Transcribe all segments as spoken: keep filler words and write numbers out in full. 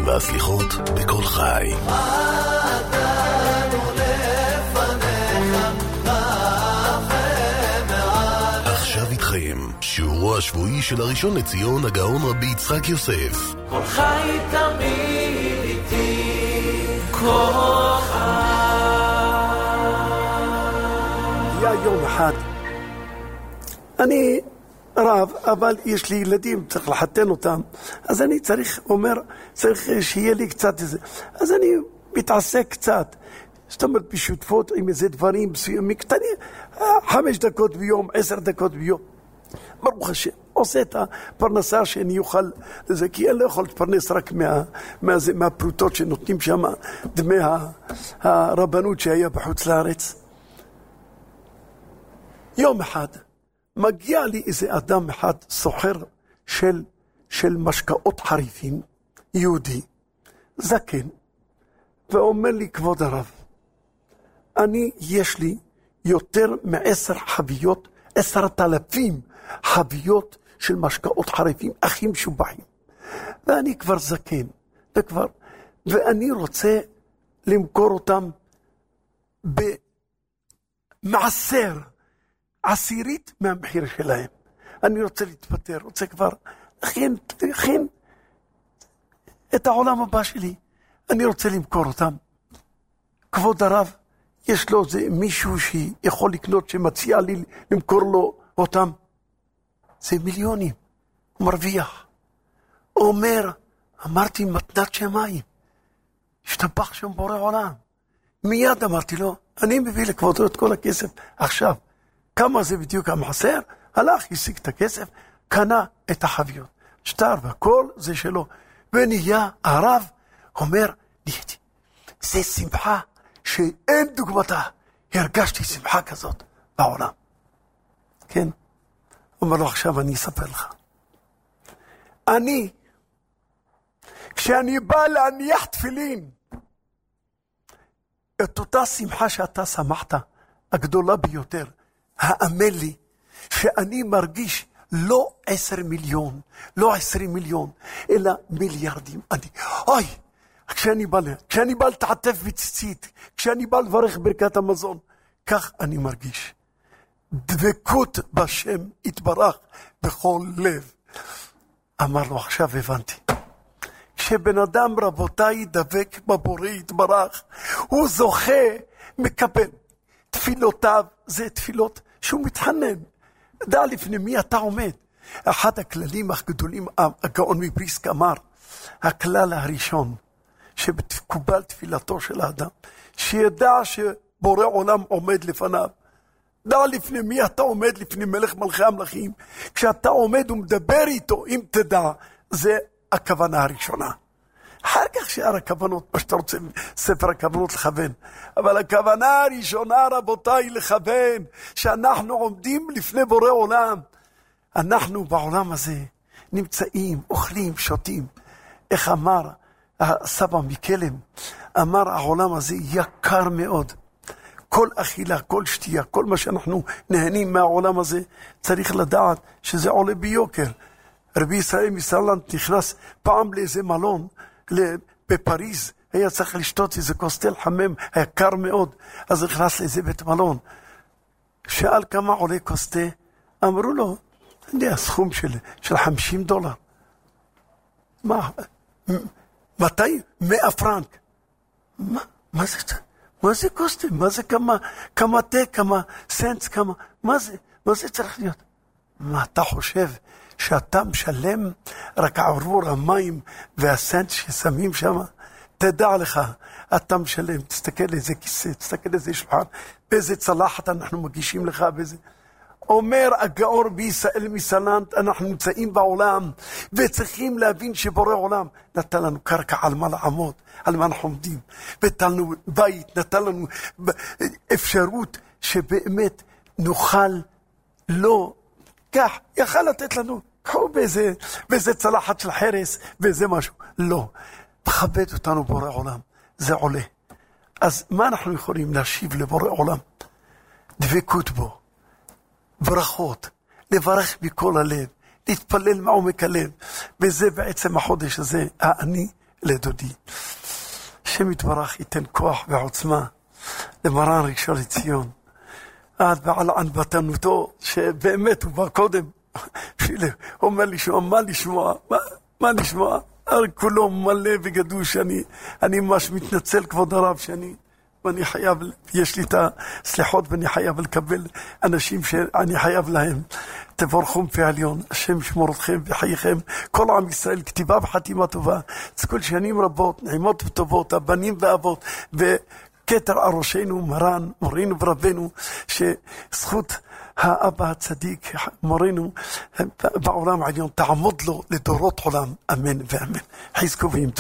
והסליחות בכל חי. עכשיו איתכם שיעורו השבועי של הראשון לציון הגאון רבי יצחק יוסף. כל חי תמיד איתי, כל חי. היה יום אחד, אני רב, אבל יש לי ילדים, צריך לחתן אותם, אז אני צריך, אומר, צריך שיהיה לי קצת איזה, אז אני מתעסק קצת, זאת אומרת, בשותפות עם איזה דברים מסוימים, קטנים, חמש דקות ביום, עשר דקות ביום, ברוך השם, עושה את הפרנסה שאני אוכל לזה, כי אני לא יכול להתפרנס רק מה, מה, מהפרוטות שנותנים שם, דמי הרבנות שהיה בחוץ לארץ. יום אחד, מגיע לי איזה אדם אחד, סוחר של, של משקאות חריפים, יהודי, זקן, ואומר לי, כבוד הרב, אני, יש לי יותר מעשר חביות, עשרת אלפים חביות של משקאות חריפים, הכי משובחים. ואני כבר זקן, וכבר, ואני רוצה למכור אותם במעשר, עשירית מהמחיר שלהם. אני רוצה להתפטר, רוצה כבר להכין, להכין את העולם הבא שלי. אני רוצה למכור אותם. כבוד הרב, יש לו זה מישהו שיכול לקנות, שמציע לי למכור לו אותם. זה מיליונים, הוא מרוויח. הוא אומר, אמרתי מתנת שמיים, השתבח שם בורא עולם. מיד אמרתי לו, אני מביא לכבודו את כל הכסף עכשיו. כמה זה בדיוק המעשר? הלך, השיג את הכסף, קנה את החביות. שטר והכל זה שלו. ונהיה הרב, אומר, נהייתי, זה שמחה שאין דוגמתה. הרגשתי שמחה כזאת בעולם. כן? אומר לו, עכשיו אני אספר לך. אני, כשאני בא להניח תפילין, את אותה שמחה שאתה שמחת, הגדולה ביותר, האמן לי שאני מרגיש לא עשר מיליון, לא עשרים מיליון, אלא מיליארדים. אני, אוי, כשאני בא, כשאני בא לתעטף בציצית, כשאני בא לברך ברכת המזון, כך אני מרגיש. דבקות בשם יתברך בכל לב. אמר לו, עכשיו הבנתי. כשבן אדם רבותיי דבק בבורא יתברך, הוא זוכה, מקבל. תפילותיו זה תפילות שהוא מתחנן. דע לפני מי אתה עומד. אחד הכללים הגדולים, הגאון מבריסק אמר, הכלל הראשון, שבתקובל תפילתו של האדם, שידע שבורא עולם עומד לפניו. דע לפני מי אתה עומד, לפני מלך מלכי המלכים. כשאתה עומד ומדבר איתו, אם תדע, זה הכוונה הראשונה. אחר כך שאר הכוונות, מה שאתה רוצה, ספר הכוונות לכוון. אבל הכוונה הראשונה, רבותיי, לכוון, שאנחנו עומדים לפני בורא עולם. אנחנו בעולם הזה נמצאים, אוכלים, שותים. איך אמר הסבא מקלם? אמר, העולם הזה יקר מאוד. כל אכילה, כל שתייה, כל מה שאנחנו נהנים מהעולם הזה, צריך לדעת שזה עולה ביוקר. רבי ישראל מסלנט נכנס פעם לאיזה מלון, בפריז, היה צריך לשתות איזה קוסטל חמם, היה קר מאוד, אז נכנס לאיזה בית מלון. שאל כמה עולה קוסטה, אמרו לו, זה הסכום של, של חמישים דולר. מה? מתי? מאה פרנק. מה? מה זה? מה זה קוסטה? מה זה כמה, כמה תה, כמה סנטס, כמה, מה זה? מה זה צריך להיות? מה אתה חושב? שאתה משלם רק עבור המים והסנט ששמים שם, תדע לך, אתה משלם, תסתכל איזה כיסא, תסתכל איזה שולחן, באיזה צלחת אנחנו מגישים לך, באיזה... אומר הגאון בישראל מסלנט, אנחנו נמצאים בעולם, וצריכים להבין שבורא עולם נתן לנו קרקע על מה לעמוד, על מה אנחנו עומדים, ונתן לנו בית, נתן לנו אפשרות שבאמת נוכל לא... כך, יכל לתת לנו, קחו באיזה, באיזה צלחת של חרס, באיזה משהו. לא, מכבד אותנו בורא עולם, זה עולה. אז מה אנחנו יכולים להשיב לבורא עולם? דבקות בו, ברכות, לברך בכל הלב, להתפלל מעומק הלב, וזה בעצם החודש הזה, אני לדודי. השם יתברך ייתן כוח ועוצמה למרן ראשון לציון. עד בעל ענוותנותו, שבאמת הוא בא קודם, הוא אומר לשמוע, מה לשמוע, מה, מה לשמוע? הרי כולו מלא וגדוש, אני, אני ממש מתנצל כבוד הרב, שאני, ואני חייב, יש לי את הסליחות ואני חייב לקבל אנשים שאני חייב להם. תבורכו מפי עליון, השם שמור אתכם וחייכם, כל עם ישראל, כתיבה וחתימה טובה, כל שנים רבות, נעימות וטובות, הבנים והאבות, וכתר על ראשנו, מרן, מורינו ורבנו, שזכות האבא הצדיק, מורינו, בעולם העליון, תעמוד לו לדורות עולם, אמן ואמן. חזקו ואמצו.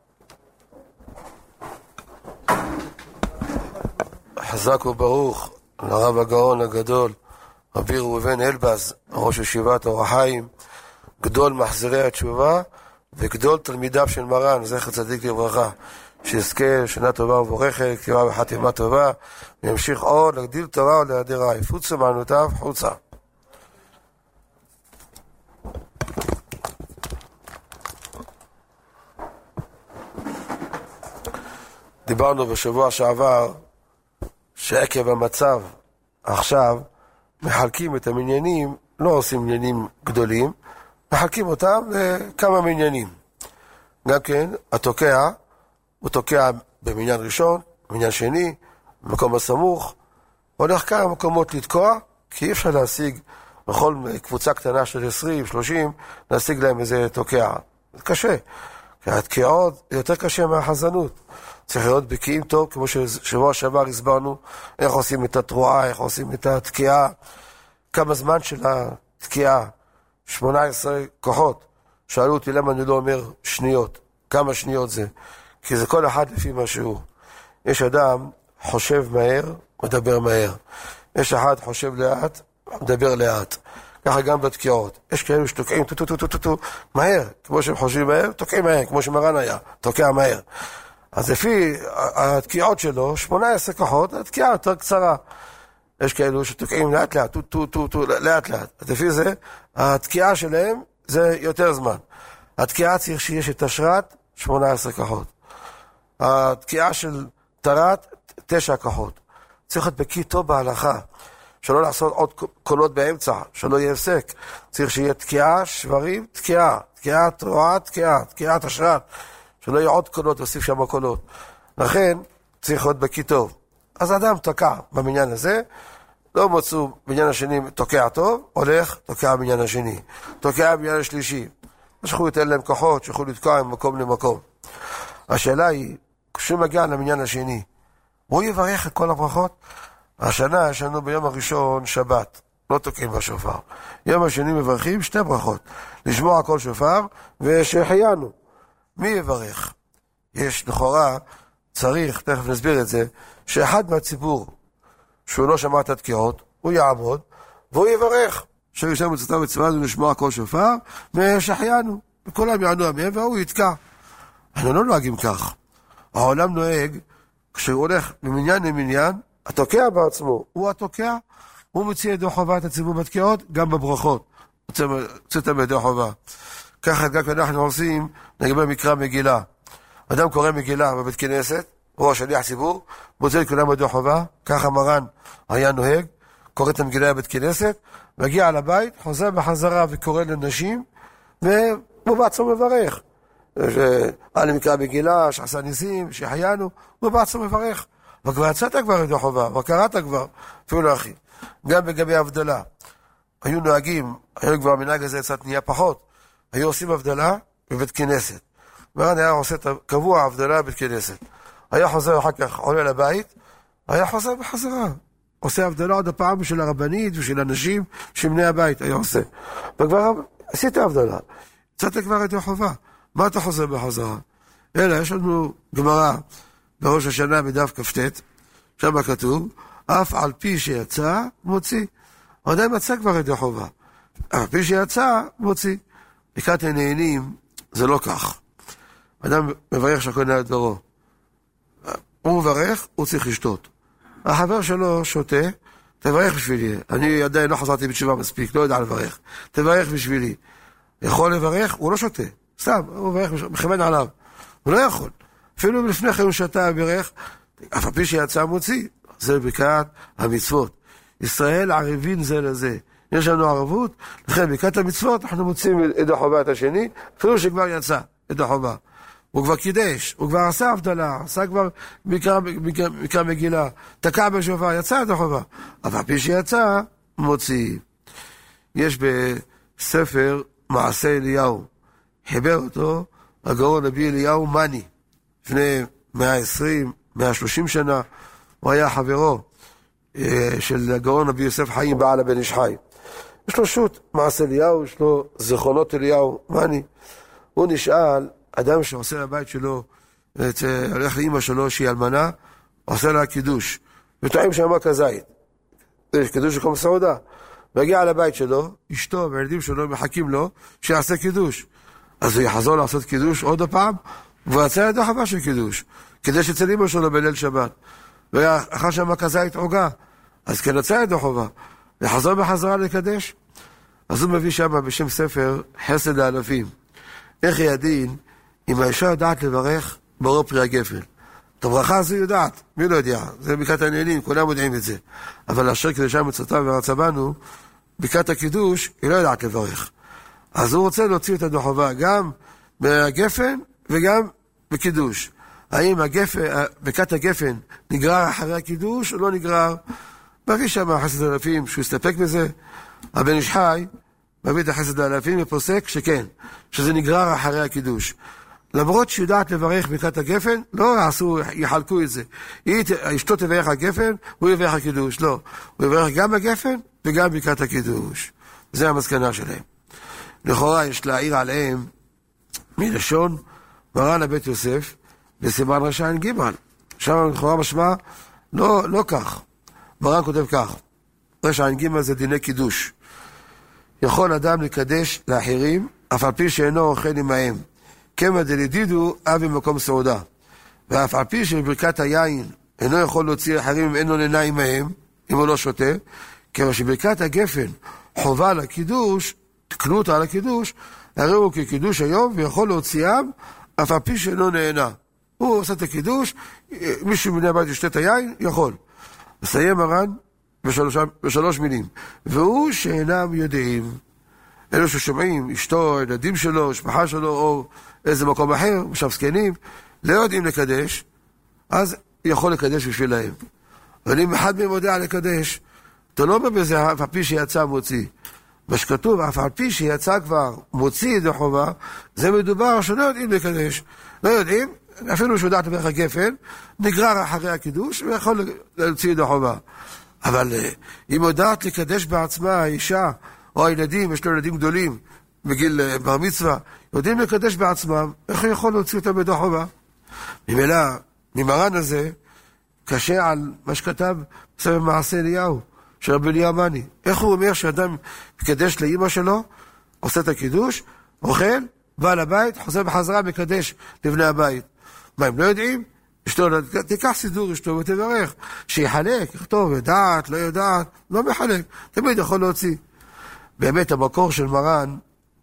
חזק וברוך לרב הגאון הגדול, רבי ראובן אלבז, ראש ישיבת אור החיים, גדול מחזירי התשובה וגדול תלמידיו של מרן, זכר צדיק לברכה, שיזכה שנה טובה ומבורכת, קריאה וחתימה טובה, וימשיך עוד להגדיל תורה ולהאדירה, יפוצו מענותיו חוצה. דיברנו בשבוע שעבר שעקב המצב עכשיו מחלקים את המניינים, לא עושים מניינים גדולים, מחלקים אותם לכמה מניינים. גם כן, התוקע, הוא תוקע במניין ראשון, במניין שני, במקום הסמוך, הולך כמה מקומות לתקוע, כי אי אפשר להשיג בכל קבוצה קטנה של עשרים שלושים, להשיג להם איזה תוקע. זה קשה, כי התקיעות יותר קשה מהחזנות. צריך להיות בקיאים טוב, כמו ששבוע שעבר הסברנו, איך עושים את התרועה, איך עושים את התקיעה, כמה זמן של התקיעה, שמונה עשרה כוחות. שאלו אותי למה אני לא אומר שניות, כמה שניות זה, כי זה כל אחד לפי מה שהוא. יש אדם חושב מהר, מדבר מהר. יש אחד חושב לאט, מדבר לאט. ככה גם בתקיעות. יש כאלו שתוקעים טו טו טו טו טו טו מהר, כמו שהם חושבים מהר, תוקעים מהר, כמו שמרן היה, תוקע מהר. אז לפי התקיעות שלו, שמונה עשרה כוחות, התקיעה יותר קצרה. יש כאלו שתוקעים לאט לאט, טו טו טו טו לאט לאט. אז לפי זה, התקיעה שלהם זה יותר זמן. התקיעה צריך שיש את השרת, שמונה עשרה כוחות. התקיעה של תרת, תשע כוחות. צריך להיות בקיא טוב בהלכה, שלא לעשות עוד קולות באמצע, שלא יהיה הפסק. צריך שיהיה תקיעה, שברים, תקיעה, תקיעה, תרועה, תקיעה, תקיעה, תשרת. שלא יהיה עוד קולות, תוסיף שם קולות. לכן, צריך להיות בקיא טוב. אז האדם תוקע במניין הזה, לא מוצאו בניין השני תוקע טוב, הולך, תוקע בניין השני. תוקע בניין השלישי. שיכולו לתת להם כוחות, שיכולו לתקוע ממקום למקום. השאלה היא, כשהוא מגיע למניין השני, הוא יברך את כל הברכות? השנה יש לנו ביום הראשון שבת, לא תוקעים בשופר. יום השני מברכים שתי ברכות, לשמוע כל שופר ושהחיינו. מי יברך? יש לכאורה, צריך, תכף נסביר את זה, שאחד מהציבור, שהוא לא שמע את התקיעות, הוא יעמוד, והוא יברך. שיושב מצוותיו מצוותיו לשמוע כל שופר, ושהחיינו. וכולם יענו אמן, והוא יתקע. אנחנו לא נוהגים כך. העולם נוהג, כשהוא הולך ממניין למניין, התוקע בעצמו, הוא התוקע, הוא מציע ידו חובה את הציבור בתקיעות, גם בברכות. מוצאתם ידו חובה. ככה גם אנחנו עושים לגבי מקרא מגילה. אדם קורא מגילה בבית כנסת, הוא השליח ציבור, מוצא את כולם ידו חובה, ככה מרן היה נוהג, קורא את המגילה בבית כנסת, מגיע על הבית, חוזר בחזרה וקורא לנשים, והוא בעצמו מברך. על מקרא מגילה, שעשה ניסים, שהחיינו, הוא בעצמו מברך. וכבר יצאת כבר ידו חובה, וקראת כבר, אפילו לא אחי. גם בגבי הבדלה. היו נוהגים, היו כבר מנהג הזה קצת נהיה פחות, היו עושים הבדלה בבית כנסת. מרן היה עושה קבוע הבדלה בבית כנסת. היה חוזר אחר כך, עולה לבית, היה חוזר בחזרה. עושה הבדלה עוד הפעם בשביל הרבנית ושל אנשים שבני הבית היה עושה. וכבר עשית הבדלה. יצאת כבר ידו חובה. מה אתה חוזר בחזרה? אלא, יש לנו גמרא בראש השנה בדף כ"ט, שם כתוב, אף על פי שיצא, מוציא. עדיין מצא כבר ידי חובה. על פי שיצא, מוציא. לקראת הנהנים, זה לא כך. אדם מברך שקונה את דברו. הוא מברך, הוא צריך לשתות. החבר שלו שותה, תברך בשבילי. אני עדיין לא חזרתי בתשובה מספיק, לא יודע לברך. תברך בשבילי. יכול לברך, הוא לא שותה. סתם, הוא מברך, מכוון עליו. הוא לא יכול. אפילו לפני כן הוא שתה ברך, אף הפי שיצא מוציא. זה ברכת המצוות. ישראל ערבים זה לזה. יש לנו ערבות, לכן ברכת המצוות אנחנו מוצאים את החובה את השני, אפילו שכבר יצא את החובה. הוא כבר קידש, הוא כבר עשה הבדלה, עשה כבר מקרא, מקרא, מקרא מגילה, תקע בשופר, יצא את החובה. אבל הפי שיצא, מוציא. יש בספר מעשה אליהו, חיבר אותו הגאון רבי אליהו מני, לפני מאה ועשרים, מאה ושלושים שנה, הוא היה חברו של הגאון רבי יוסף חיים בעל הבן איש חי. יש לו שו"ת מעשה אליהו, יש לו זיכרונות אליהו מני. הוא נשאל, אדם שעושה לבית שלו, הולך לאמא שלו שהיא אלמנה, עושה לה קידוש, וטועם שם כזית. יש קידוש לקום סעודה. מגיע לבית שלו, אשתו והילדים שלו מחכים לו שיעשה קידוש. אז הוא יחזור לעשות קידוש עוד הפעם, והוא יצא ידו חווה של קידוש, כדי שצל אמא שלו בליל שבת. ואחר שם כזית עוגה, אז כן יצא ידו חובה, יחזור בחזרה לקדש. אז הוא מביא שם בשם ספר חסד האלפים. איך ידין אם האישה יודעת לברך ברור פרי הגפן? את הברכה הזו יודעת, מי לא יודע? זה ברכת העניינים, כולם יודעים את זה. אבל אשר קדושה מצוותיו ורצה בנו, ברכת הקידוש, היא לא יודעת לברך. אז הוא רוצה להוציא את הדוחובה, גם בגפן וגם בקידוש. האם הגפן, ברכת הגפן נגרר אחרי הקידוש או לא נגרר? מביא שם חסד האלפים שהוא יסתפק בזה. הבן איש חי מביא את החסד האלפים ופוסק שכן, שזה נגרר אחרי הקידוש. למרות שיודעת לברך ברכת הגפן, לא יעשו, יחלקו את זה. אשתו תברך הגפן, הוא יברך הקידוש. לא, הוא יברך גם הגפן וגם ברכת הקידוש. זה המסקנה שלהם. לכאורה יש להעיר עליהם מלשון מרן הבית יוסף בסימן רש"ן ג'. שם לכאורה משמע לא, לא כך. מרן כותב כך, רש"ן ג' זה דיני קידוש. יכול אדם לקדש לאחרים, אף על פי שאינו אוכל עמהם. כמה דלדידו אב במקום סעודה. ואף על פי שברכת היין אינו יכול להוציא אחרים אם אינו נהנה עמהם, אם הוא לא שותה, כמה שברכת הגפן חובה לקידוש, תקנו אותה על הקידוש, הרי הוא כקידוש היום ויכול להוציאם אף על פי שאינו נהנה. הוא עושה את הקידוש, מישהו מן הבית ישתה את היין, יכול. מסיים מרן בשלוש, בשלוש מילים. והוא שאינם יודעים, אלו ששומעים, אשתו, ילדים שלו, משפחה שלו, או איזה מקום אחר, משב זקנים, לא יודעים לקדש, אז יכול לקדש בשבילהם. אבל אם אחד מהם יודע לקדש, אתה לא אומר בזה אף על פי שיצא מוציא. מה שכתוב, אף על פי שיצא כבר מוציא את החובה, זה מדובר שלא יודעים לקדש. לא יודעים, אפילו שיודעת לברך הגפן, נגרר אחרי הקידוש, ויכול להוציא את החובה. אבל אם יודעת לקדש בעצמה, האישה, או הילדים, יש לו ילדים גדולים, בגיל בר מצווה, יודעים לקדש בעצמם, איך הוא יכול להוציא אותם בדוח חובה? ממילא, ממרן הזה, קשה על מה שכתב בספר מעשה אליהו, של רבי אליהו מני. איך הוא אומר שאדם מקדש לאמא שלו, עושה את הקידוש, אוכל, בא לבית, חוזר בחזרה, מקדש לבני הבית. מה, הם לא יודעים? אשתו, תיקח סידור אשתו ותברך, שיחלק, יכתוב, יודעת, לא יודעת, לא מחלק, תמיד יכול להוציא. באמת המקור של מרן,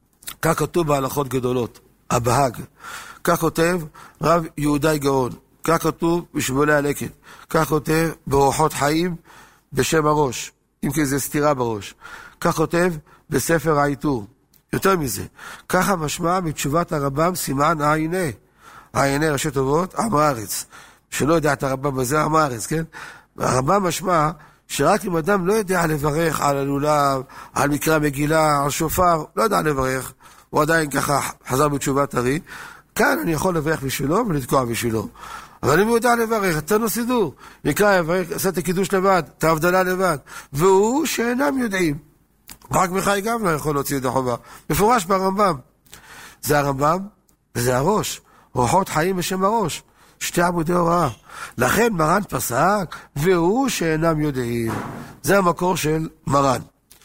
כך כתוב בהלכות גדולות, הבהג, כך כותב רב יהודאי גאון, כך כתוב בשבולי הלקט, כך כותב באורחות חיים בשם הראש, אם כי זה סתירה בראש, כך כותב בספר העיטור. יותר מזה, ככה משמע מתשובת הרמב"ם סימן העיני, העיני ראשי טובות, עם הארץ. שלא יודע את הרמב"ם הזה, עם הארץ, כן? הרמב"ם משמע שרק אם אדם לא יודע לברך על הלולב, על מקרא מגילה, על שופר, לא יודע לברך, הוא עדיין ככה חזר בתשובת הרי, כאן אני יכול לברך בשבילו ולתקוע בשבילו. אבל אם הוא יודע לברך, תנו סידור, נקרא לברך, עשה את הקידוש לבד, את ההבדלה לבד, והוא שאינם יודעים. רק מחי גם לא יכול להוציא את החובה. מפורש ברמב"ם. זה הרמב"ם וזה הראש. אורחות חיים בשם הראש. שתי עמודי הוראה. לכן מרן פסק, והוא שאינם יודעים. זה המקור של מרן.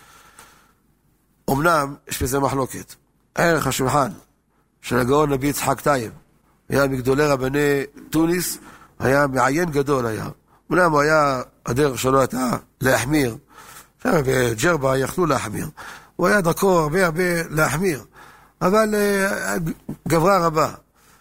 אמנם יש בזה מחלוקת. ערך השולחן של הגאון רבי יצחק טייב, היה מגדולי רבני טוניס, היה מעיין גדול היה. אמנם הוא היה, הדרך שלו הייתה להחמיר. שם בג'רבה יכלו להחמיר. הוא היה דרכו הרבה הרבה להחמיר. אבל גברה רבה.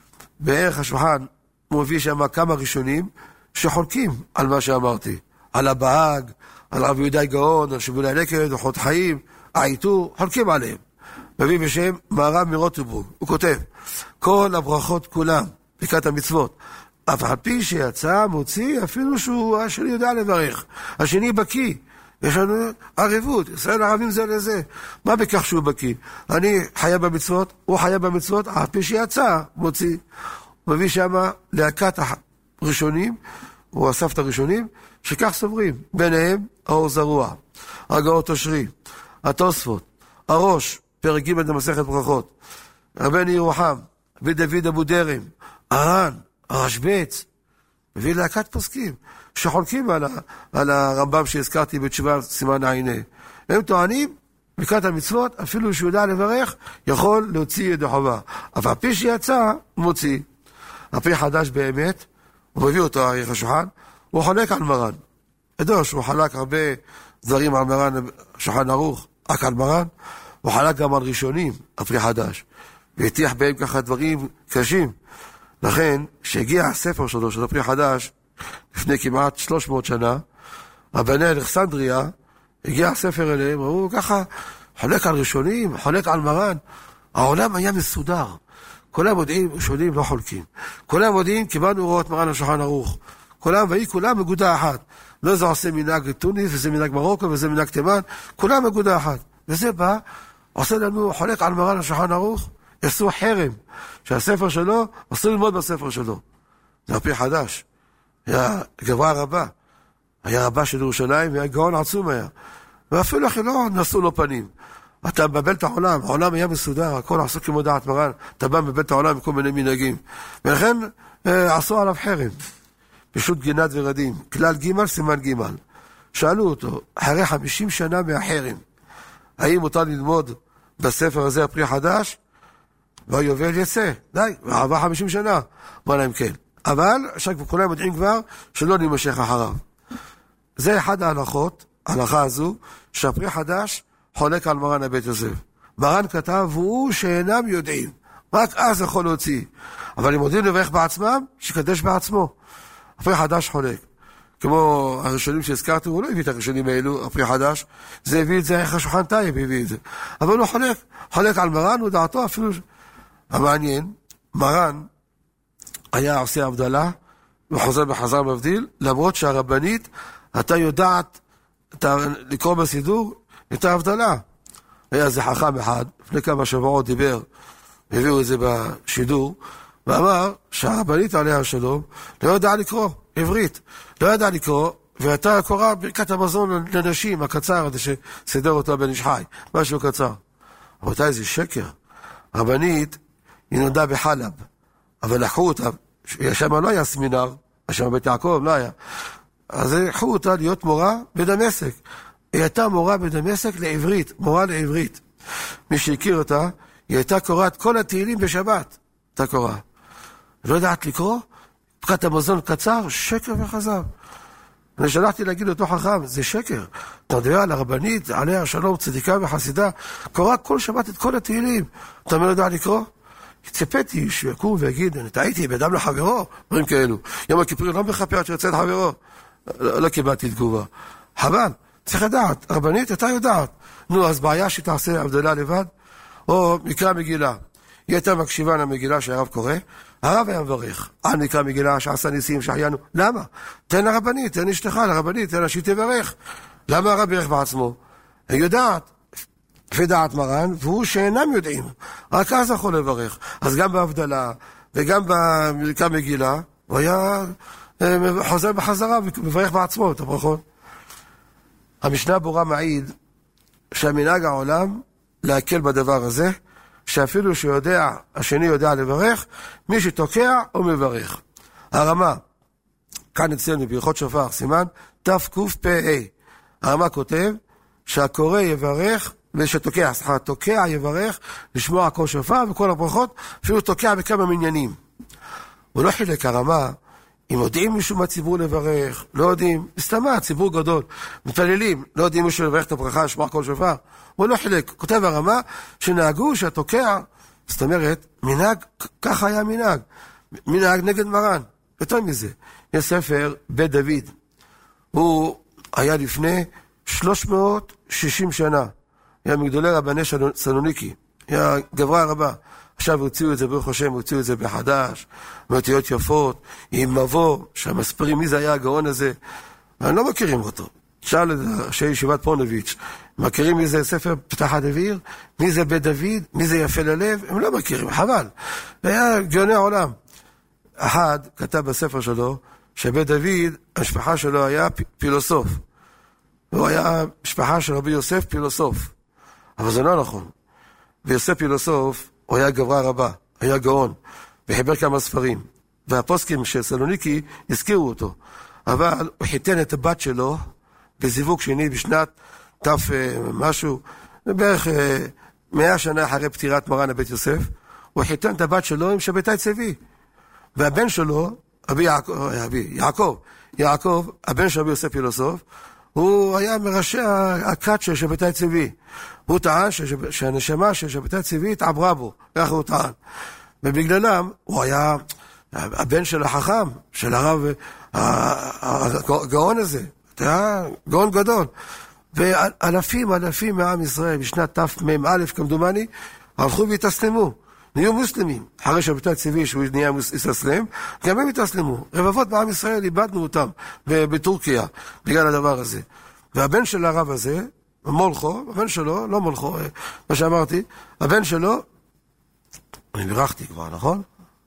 בערך השולחן הוא מביא שם כמה ראשונים שחולקים על מה שאמרתי, על הבהג, על רבי יהודה גאון, על שבולי הלקט, אורחות חיים, העיטור, חולקים עליהם. מביא בשם מהר"ם מרוטנבורג, הוא כותב, כל הברכות כולם, ברכת המצוות, אף על פי שיצא מוציא אפילו שהוא השני יודע לברך, השני בקיא, יש לנו ערבות, ישראל ערבים זה לזה, מה בכך שהוא בקיא? אני חיה במצוות, הוא חיה במצוות, אף פי שיצא מוציא. הוא מביא שם להקת הראשונים, הוא אסף את הראשונים, שכך סוברים, ביניהם האור זרוע, הגאות אושרי, התוספות, הראש, פרק ג' במסכת ברכות, רבני ירוחם, ודוד אבו דרם, הר"ן, הרשב"ץ, מביא להקת פוסקים, שחולקים על, ה, על הרמב"ם שהזכרתי בתשובה סימן ע"ה. הם טוענים, ברכת המצוות, אפילו שהוא יודע לברך, יכול להוציא ידי חובה. אבל הפי שיצא, מוציא. הפי חדש באמת, הוא מביא אותו עריך השולחן, הוא חולק על מרן. ידוע שהוא חלק הרבה דברים על מרן, שולחן ערוך, רק על מרן, הוא חלק גם על ראשונים, הפי חדש. והטיח בהם ככה דברים קשים. לכן, שהגיע הספר שלו, של הפרי חדש, לפני כמעט שלוש מאות שנה, רבני אלכסנדריה, הגיע הספר אליהם, הוא ככה חולק על ראשונים, חולק על מרן. העולם היה מסודר. כולם יודעים, ראשונים לא חולקים. כולם יודעים, קיבלנו הוראות מרן השולחן ערוך. כולם, והיא כולם מגודה אחת. לא זה עושה מנהג טוניס, וזה מנהג מרוקו, וזה מנהג תימן, כולם מגודה אחת. וזה בא, עושה לנו, חולק על מרן השולחן ערוך, יעשו חרם, שהספר שלו, עשו ללמוד בספר שלו. זה הפי חדש. היה גברה רבה. היה רבה של ירושלים, והיה גאון עצום היה. ואפילו אחי לא נשאו לו פנים. אתה מבלבל את העולם, העולם היה מסודר, הכל עשו כמו דעת מרן, אתה בא מבלבל את העולם בכל מיני מנהגים. ולכן אה, עשו עליו חרם. פשוט גינת ורדים. כלל ג' סימן ג'. שאלו אותו, אחרי חמישים שנה מהחרם, האם מותר ללמוד בספר הזה הפרי חדש? והיובל יצא, די, ועבר חמישים שנה. מה להם כן. אבל, עכשיו כולם יודעים כבר, שלא נמשך אחריו. זה אחד ההלכות, ההלכה הזו, שהפרי חדש חולק על מרן הבית יוסף. מרן כתב, והוא שאינם יודעים, רק אז יכול להוציא. אבל אם יודעים לברך בעצמם, שקדש בעצמו. הפרי חדש חולק. כמו הראשונים שהזכרתי, הוא לא הביא את הראשונים האלו, הפרי חדש, זה הביא את זה, איך השולחן טייב הביא את זה. אבל הוא חולק, חולק על מרן, הוא דעתו אפילו... המעניין, מרן היה עושה הבדלה, וחוזר בחזר מבדיל, למרות שהרבנית, אתה יודעת, אתה, לקרוא בסידור, את ההבדלה. היה זה חכם אחד, לפני כמה שבועות דיבר, הביאו את זה בשידור, ואמר שהרבנית עליה השלום, לא ידעה לקרוא, עברית, לא ידעה לקרוא, ואתה קורא ברכת המזון לנשים, הקצר, הזה שסידר אותו בן איש חי, משהו קצר. אבל זה שקר. רבנית, היא נולדה בחלב, אבל לקחו אותה, שם לא היה סמינר, שם בית יעקב לא היה, אז לקחו אותה להיות מורה בדמשק. היא הייתה מורה בדמשק לעברית, מורה לעברית. מי שהכיר אותה, היא הייתה קוראת כל התהילים בשבת, הייתה קוראה. לא יודעת לקרוא, ברכת המזון קצר, שקר וחזר. אני שלחתי להגיד אותו חכם, זה שקר. אתה מדבר על הרבנית, עליה השלום, צדיקה וחסידה, קורא כל שבת את כל התהילים. אתה לא יודע לקרוא? ציפיתי שיקום ויגיד, אני טעיתי באדם לחברו, דברים כאלו. יום הכיפורים לא מכפר עד שיוצא את חברו. לא, לא קיבלתי תגובה. חבל, צריך לדעת, רבנית, אתה יודעת. נו, אז בעיה שתעשה הבדלה לבד, או מקרא מגילה. היא הייתה מקשיבה למגילה שהרב קורא, הרב היה מברך. על מקרא מגילה שעשה ניסים שהחיינו. למה? תן לרבנית, תן אשתך לרבנית, תן לה שהיא תברך. למה הרב ברך בעצמו? היא יודעת. ודעת מרן, והוא שאינם יודעים, רק אז יכול לברך. אז גם בהבדלה, וגם במקרא מגילה, הוא היה חוזר בחזרה ומברך בעצמו את הברכות. המשנה ברורה מעיד שהמנהג העולם להקל בדבר הזה, שאפילו שיודע, השני יודע לברך, מי שתוקע הוא מברך. הרמה, כאן אצלנו ברכות שופר, סימן תקפ"א. הרמה כותב שהקורא יברך, ושתוקע, סליחה, תוקע יברך, לשמוע כל שופר וכל הברכות, אפילו תוקע בכמה מניינים. הוא לא חילק הרמה, אם יודעים מישהו מהציבור לברך, לא יודעים, מסתמה, ציבור גדול, מתפללים, לא יודעים מישהו לברך את הברכה, לשמוע כל שופר, הוא לא חילק, כותב הרמה, שנהגו שהתוקע, זאת אומרת, מנהג, ככה היה מנהג, מנהג נגד מרן. יותר מזה, יש ספר בית דוד, הוא היה לפני שלוש מאות ושישים שנה, היה מגדולי רבני סלוניקי, היה גברה רבה. עכשיו הוציאו את זה, ברוך השם, הוציאו את זה בחדש, מאותיות יפות, עם מבוא, שהמספרים מי זה היה הגאון הזה, אני לא מכירים אותו. שאל את ראשי ישיבת פונוביץ', מכירים מי זה ספר פתחת דביר? מי זה בית דוד? מי זה יפה ללב? הם לא מכירים, חבל. היה גאוני העולם. אחד כתב בספר שלו, שבית דוד, המשפחה שלו היה פילוסוף. הוא היה משפחה של רבי יוסף פילוסוף. אבל זה לא נכון. ויוסף פילוסוף, הוא היה גברה רבה, היה גאון, וחיבר כמה ספרים. והפוסקים של סלוניקי הזכירו אותו. אבל הוא חיתן את הבת שלו בזיווג שני בשנת תף משהו, בערך מאה שנה אחרי פטירת מרן הבית יוסף, הוא חיתן את הבת שלו עם שבתאי צבי. והבן שלו, אבי יעקב, אבי, יעקב, יעקב, הבן של רבי יוסף פילוסוף, הוא היה מראשי הכת של שבתאי צבי. הוא טען שהנשמה של שבתאי צבי התעברה בו, כך הוא טען. ובגללם הוא היה הבן של החכם, של הרב הגאון הזה, היה גאון גדול. ואלפים, אלפים מעם ישראל, בשנת תף מם א' כמדומני, הלכו והתאסלמו. נהיו מוסלמים, אחרי שבתאי צבי שהוא נהיה מוסלם, גם הם התאסלמו. רבבות בעם ישראל איבדנו אותם בטורקיה, בגלל הדבר הזה. והבן של הרב הזה, מולכו, הבן שלו, לא מולכו, מה שאמרתי, הבן שלו, אני בירכתי כבר, נכון?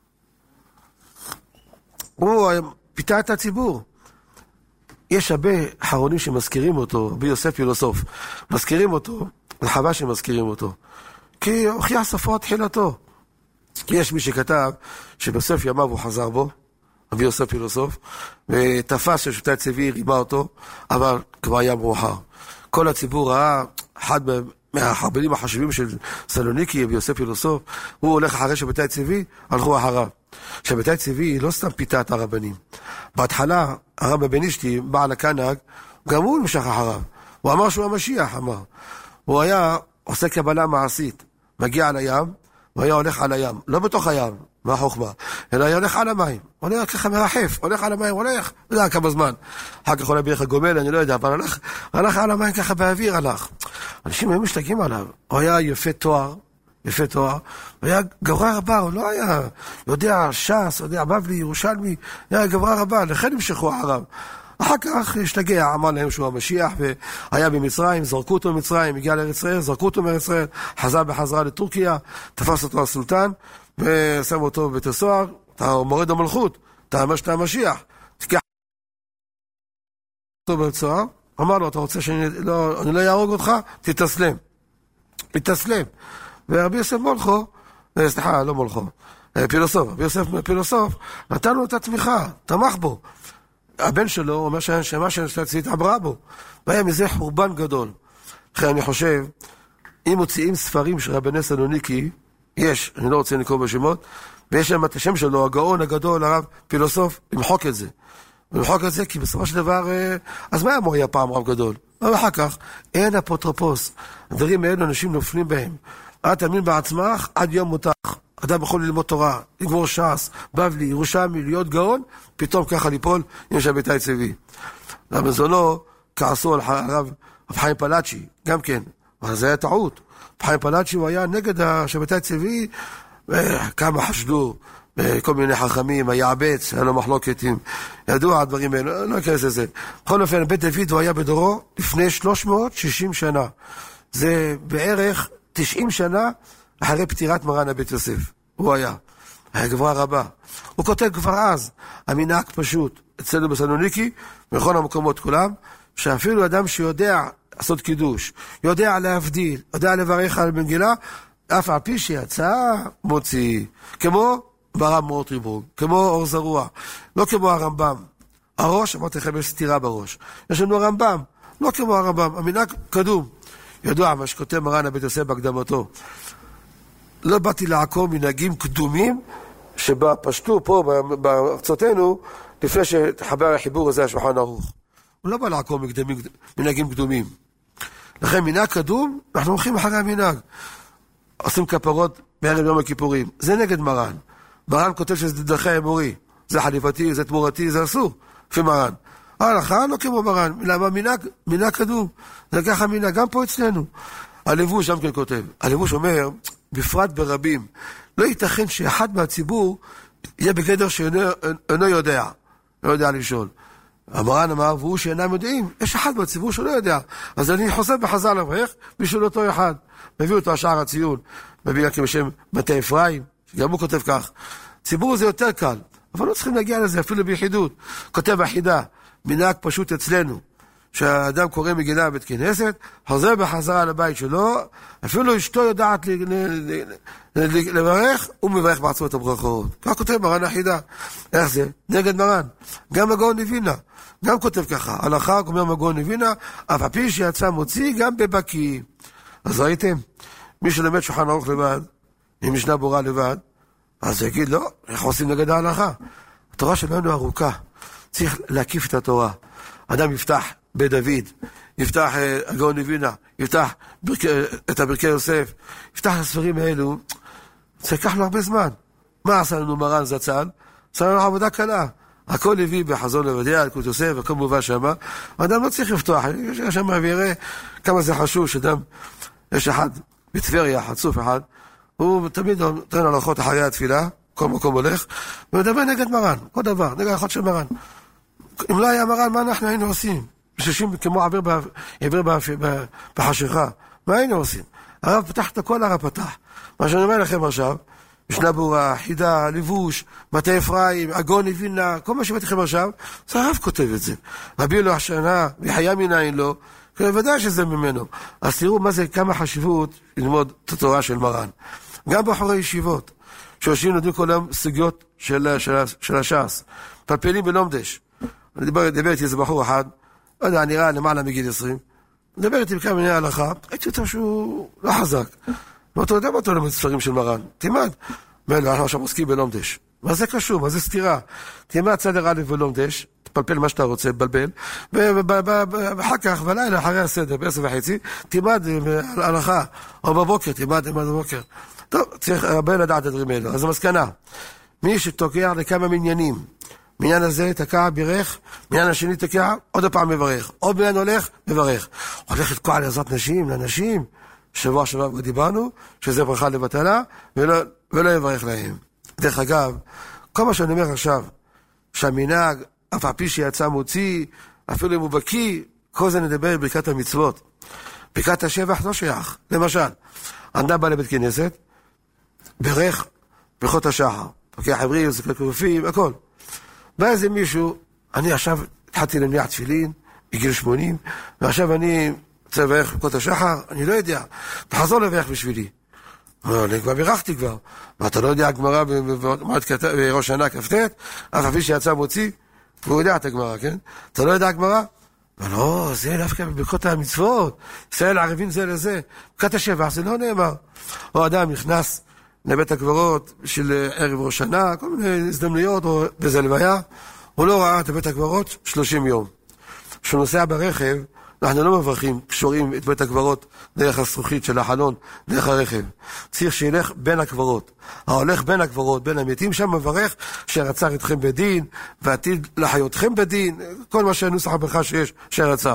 הוא פיתה את הציבור. יש הרבה חרונים שמזכירים אותו, רבי יוסף פילוסוף, מזכירים אותו, לחווה שמזכירים אותו, כי הוכיח ספו תחילתו. יש מי שכתב שבסוף ימיו הוא חזר בו, רבי יוסף פילוסוף, ותפס ששבתאי צבי רימה אותו, אבל כבר היה מאוחר. כל הציבור ראה, אחד מהחרבנים החשובים של סלוניקי, רבי יוסף פילוסוף, הוא הולך אחרי שבתאי צבי, הלכו אחריו. שבתאי צבי לא סתם פיתה את הרבנים. בהתחלה, הרב בן אישתי, בעל הקנג, גם הוא נמשך אחריו. הוא אמר שהוא המשיח, אמר. הוא היה עושה קבלה מעשית, מגיע על הים, הוא היה הולך על הים, לא בתוך הים, מה החוכמה, אלא היה הולך על המים, הולך ככה מרחף, הולך על המים, הולך, לא יודע כמה זמן, אחר כך הולך בערך הגומל, אני לא יודע, אבל הלך, הלך על המים ככה באוויר, הלך. אנשים היו משתגעים עליו, הוא היה יפה תואר, יפה תואר, הוא היה גברה רבה, הוא לא היה יודע ש"ס, יודע בבלי, ירושלמי, היה גברה רבה, לכן המשכו אחריו. אחר כך השתגע, אמר להם שהוא המשיח, והיה במצרים, זרקו אותו במצרים, הגיע לארץ ישראל, זרקו אותו מארץ ישראל, חזר בחזרה לטורקיה, תפס אותו הסולטן, ושם אותו בבית הסוהר, אתה מורד המלכות, אתה אומר שאתה המשיח, תיקח אותו בבית הסוהר, אמר לו, אתה רוצה שאני לא, אני לא יהרוג אותך? תתאסלם. תתאסלם. ורבי יוסף מולכו, סליחה, לא מולכו, פילוסוף, רבי יוסף פילוסוף, נתן לו את התמיכה, תמך בו. הבן שלו אומר שהנשמה של הצדיק התעברה בו, והיה מזה חורבן גדול. לכן אני חושב, אם מוציאים ספרים של רבני סלוניקי, יש, אני לא רוצה לקרוא בשמות, ויש להם את השם שלו, הגאון הגדול, הרב פילוסוף, למחוק את זה. למחוק את זה, כי בסופו של דבר, אז מה אמור היה פעם רב גדול? אבל אחר כך, אין אפוטרופוס. הדברים האלו אנשים נופלים בהם. את תאמין בעצמך עד יום מותך. אדם יכול ללמוד תורה, לגמור ש"ס, בבלי, ירושלמי, להיות גאון, פתאום ככה ליפול עם שבתאי צבי. למזונו כעסו על הרב חיים פלאצ'י, גם כן, אבל זה היה טעות. חיים פלאצ'י הוא היה נגד שבתאי צבי, כמה חשדו, כל מיני חכמים, היעבץ, היה לו מחלוקת עם, ידוע הדברים האלה, לא אכנס לזה. בכל אופן, בית דוד הוא היה בדורו לפני שלוש מאות ושישים שנה. זה בערך תשעים שנה אחרי פטירת מרן הבית יוסף. הוא היה. היה גברה רבה. הוא כותב כבר אז, המנהג פשוט, אצלנו בסלוניקי, בכל המקומות כולם, שאפילו אדם שיודע לעשות קידוש, יודע להבדיל, יודע לברך על מגילה, אף על פי שיצא מוציא. כמו ברב מורטריבורג, כמו אור זרוע, לא כמו הרמב"ם. הראש, אמרתי לכם, יש סתירה בראש. יש לנו הרמב"ם, לא כמו הרמב"ם, המנהג קדום. ידוע מה שכותב מרן הבית יוסף בהקדמתו. לא באתי לעקור מנהגים קדומים שבפשטו פה בארצותינו לפני שתחבר החיבור הזה השולחן ערוך. הוא לא בא לעקור מנהגים קדומים. לכן מנהג קדום, אנחנו הולכים אחרי המנהג. עושים כפרות בערב יום הכיפורים. זה נגד מרן. מרן כותב שזה דרכי האמורי, זה חליפתי, זה תמורתי, זה אסור, לפי מרן. ההלכה לא כמו מרן, למה מנהג, מנהג קדום, זה ככה מנהג, גם פה אצלנו. הלבוש גם כן כותב, הלבוש אומר, בפרט ברבים, לא ייתכן שאחד מהציבור יהיה בגדר שאינו יודע, לא יודע לשאול. המרן אמר, והוא שאינם יודעים, יש אחד מהציבור שלא יודע, אז אני חוזר בחזר לברך, בשביל אותו אחד, מביא אותו השער הציון, מביא לכם בשם מטה אפרים, גם הוא כותב כך, ציבור זה יותר קל, אבל לא צריכים להגיע לזה אפילו ביחידות, כותב החידה, מנהג פשוט אצלנו, שהאדם קורא מגילה בית כנסת, חוזר בחזרה לבית שלו, אפילו אשתו יודעת לברך, הוא מברך בעצמו את הברכות. כך כותב מרן החידה. איך זה? נגד מרן. גם מגאון מווילנה, גם כותב ככה, הלכה, אומר מגאון מווילנה, אף על פי שיצא מוציא גם בבקיא. אז ראיתם, מי שלמד שולחן ערוך לבד, עם משנה ברורה לבד, אז יגיד, לא, איך עושים נגד ההלכה? התורה שלנו ארוכה, צריך להקיף את התורה. אדם יפתח בית דוד, יפתח הגאון מווילנה, יפתח את הברכי יוסף, יפתח הספרים האלו, זה ייקח לו הרבה זמן. מה עשה לנו מרן זצ"ל? עשה לנו עבודה קלה. הכל הביא בחזון עובדיה, אלקוט יוסף, הכל מובא שמה. האדם לא צריך לפתוח, יש שם ויראה כמה זה חשוב שאדם, יש אחד בטבריה, חצוף אחד, הוא תמיד נותן הלכות אחרי התפילה, כל מקום הולך, ומדבר נגד מרן, כל דבר, נגד הלכות של מרן. אם לא היה מרן, מה אנחנו היינו עושים? מששים כמו עבר בחשיכה, מה היינו עושים? הרב פתח את הכל, הרב פתח. מה שאני אומר לכם עכשיו, משנה ברורה, חידה, לבוש, מטה אפרים, הגאון מווילנה, כל מה שבאתי לכם עכשיו, זה הרב כותב את זה. רבי אלוה השנה, וחיה מנין לו, ודאי שזה ממנו. אז תראו מה זה, כמה חשיבות ללמוד את התורה של מרן. גם בחורי ישיבות, שיושבים לדון כל היום סוגיות של, של, של הש"ס, פלפלים בלומדש. אני דיבר, דיבר איתי איזה בחור אחד, לא יודע, נראה למעלה מגיל עשרים, מדבר איתי בכמה מיני הלכה, הייתי יותר שהוא לא חזק. לא אתה יודע מה אתה לומד ספרים של מרן? תימד. מלא, אנחנו עכשיו עוסקים בלומדש. מה זה קשור? מה זה סתירה? תימד סדר א' בלומדש, תפלפל מה שאתה רוצה, תבלבל, ואחר כך, בלילה, אחרי הסדר, בעשר וחצי, תימד הלכה, או בבוקר, תימד, תימד בבוקר. טוב, צריך הרבה לדעת את הדברים האלו. אז המסקנה, מי שתוקע לכמה מניינים, מניין הזה תקע בירך, מניין השני תקע, עוד פעם מברך, עוד מניין הולך, מברך. הולך לתקוע על עזרת נשים, לאנשים, שבוע שבוע דיברנו, שזה ברכה לבטלה, ולא, ולא יברך להם. דרך אגב, כל מה שאני אומר עכשיו, שהמנהג, אף על פי שיצא מוציא, אפילו אם הוא בקיא, כל זה נדבר בברכת המצוות. ברכת השבח לא שייך. למשל, אדם בא לבית כנסת, ברך ברכות השחר, פקח עברי, זקן כרופים, הכל. בא איזה מישהו, אני עכשיו התחלתי להניח תפילין, בגיל שמונים, ועכשיו אני רוצה לברך ברכות השחר, אני לא יודע, תחזור לברך בשבילי. אני כבר בירכתי כבר, ואתה לא יודע הגמרא בראש שנה כ"ט, אף על פי שיצא מוציא, והוא יודע את הגמרא, כן? אתה לא יודע הגמרא? לא, זה דווקא בברכות המצוות, ישראל ערבים זה לזה, ברכת השבח זה לא נאמר. או אדם נכנס לבית הקברות של ערב ראש שנה, כל מיני הזדמנויות, או בזה לוויה, הוא לא ראה את בית הקברות שלושים יום. כשהוא נוסע ברכב, אנחנו לא מברכים, קשורים את בית הקברות דרך הזכוכית של החלון, דרך הרכב. צריך שילך בין הקברות. ההולך בין הקברות, בין המתים, שם מברך שרצה אתכם בדין, ועתיד לחיותכם בדין, כל מה שהנוסח הברכה שיש, שרצה.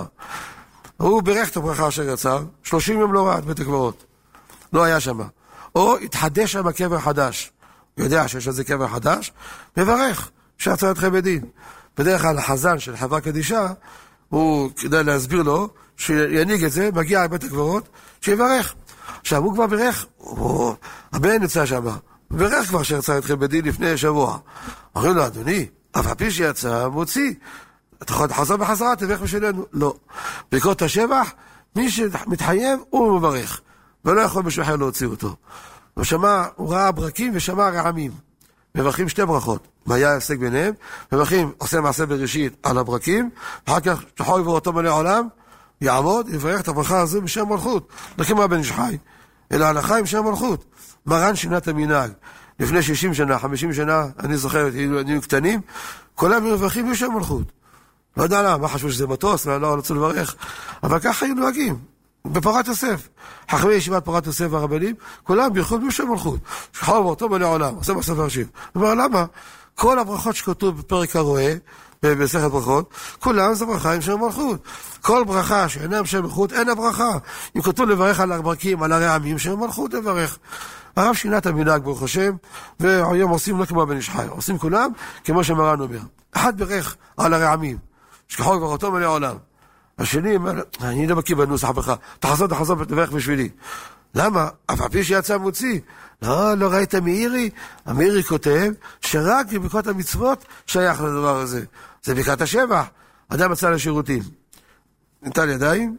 הוא ברך את הברכה שרצה, שלושים יום לא ראה את בית הקברות. לא היה שם. או התחדש שם קבר חדש. הוא יודע שיש על זה קבר חדש, מברך שרצה אתכם בדין. בדרך כלל החזן של חברה קדישה, הוא כדאי להסביר לו, שיניג את זה, מגיע לבית הקברות, שיברך. עכשיו, הוא כבר ברך, הוא, הבן נמצא שם, ברך כבר שרצה אתכם בדין לפני שבוע. אומרים לו, אדוני, אף על פי שיצא, מוציא. אתה יכול לחזור בחזרה, תברך בשבילנו. לא. ברכות השבח, מי שמתחייב, הוא מברך. ולא יכול מישהו אחר להוציא אותו. הוא שמע, הוא ראה ברקים ושמע רעמים. מברכים שתי ברכות. מה היה הפסק ביניהם? מברכים, עושה מעשה בראשית על הברקים, אחר כך תחוי ובראותו מלא עולם, יעמוד, יברך את הברכה הזו בשם מלכות. לא כמו הבן איש חי, אלא הלכה עם שם מלכות. מרן שינה את המנהג. לפני שישים שנה, חמישים שנה, אני זוכר, היינו קטנים, כולם מברכים בשם מלכות. לא יודע למה, מה חשבו שזה מטוס, לא רצו לברך, אבל ככה היו נוהגים. בפורת יוסף. חכמי ישיבת פורת יוסף והרבנים, כולם בירכו בשם מלכות. שחור ואותו מלא עולם, עושה בסוף הראשי. הוא אומר, למה? כל הברכות שכתוב בפרק הרואה, במסכת ברכות, כולם זה ברכה עם שם מלכות. כל ברכה שאינה עם שם מלכות, אין הברכה. אם כתוב לברך על הברקים, על הרעמים, שם מלכות לברך. הרב שינה את המנהג ברוך השם, והיום עושים לא כמו בן איש חי, עושים כולם כמו שמרן אומר. אחד ברך על הרעמים, שכחו כבר אותו מלא עולם. השני, אני לא מכיר בנוסח ברכה, תחזור, תחזור ותברך בשבילי. למה? אף על פי שיצא מוציא. לא, לא ראית מאירי? המאירי כותב שרק בברכות המצוות שייך לדבר הזה. זה ברכת השבח. אדם יצא לשירותים. נטל ידיים.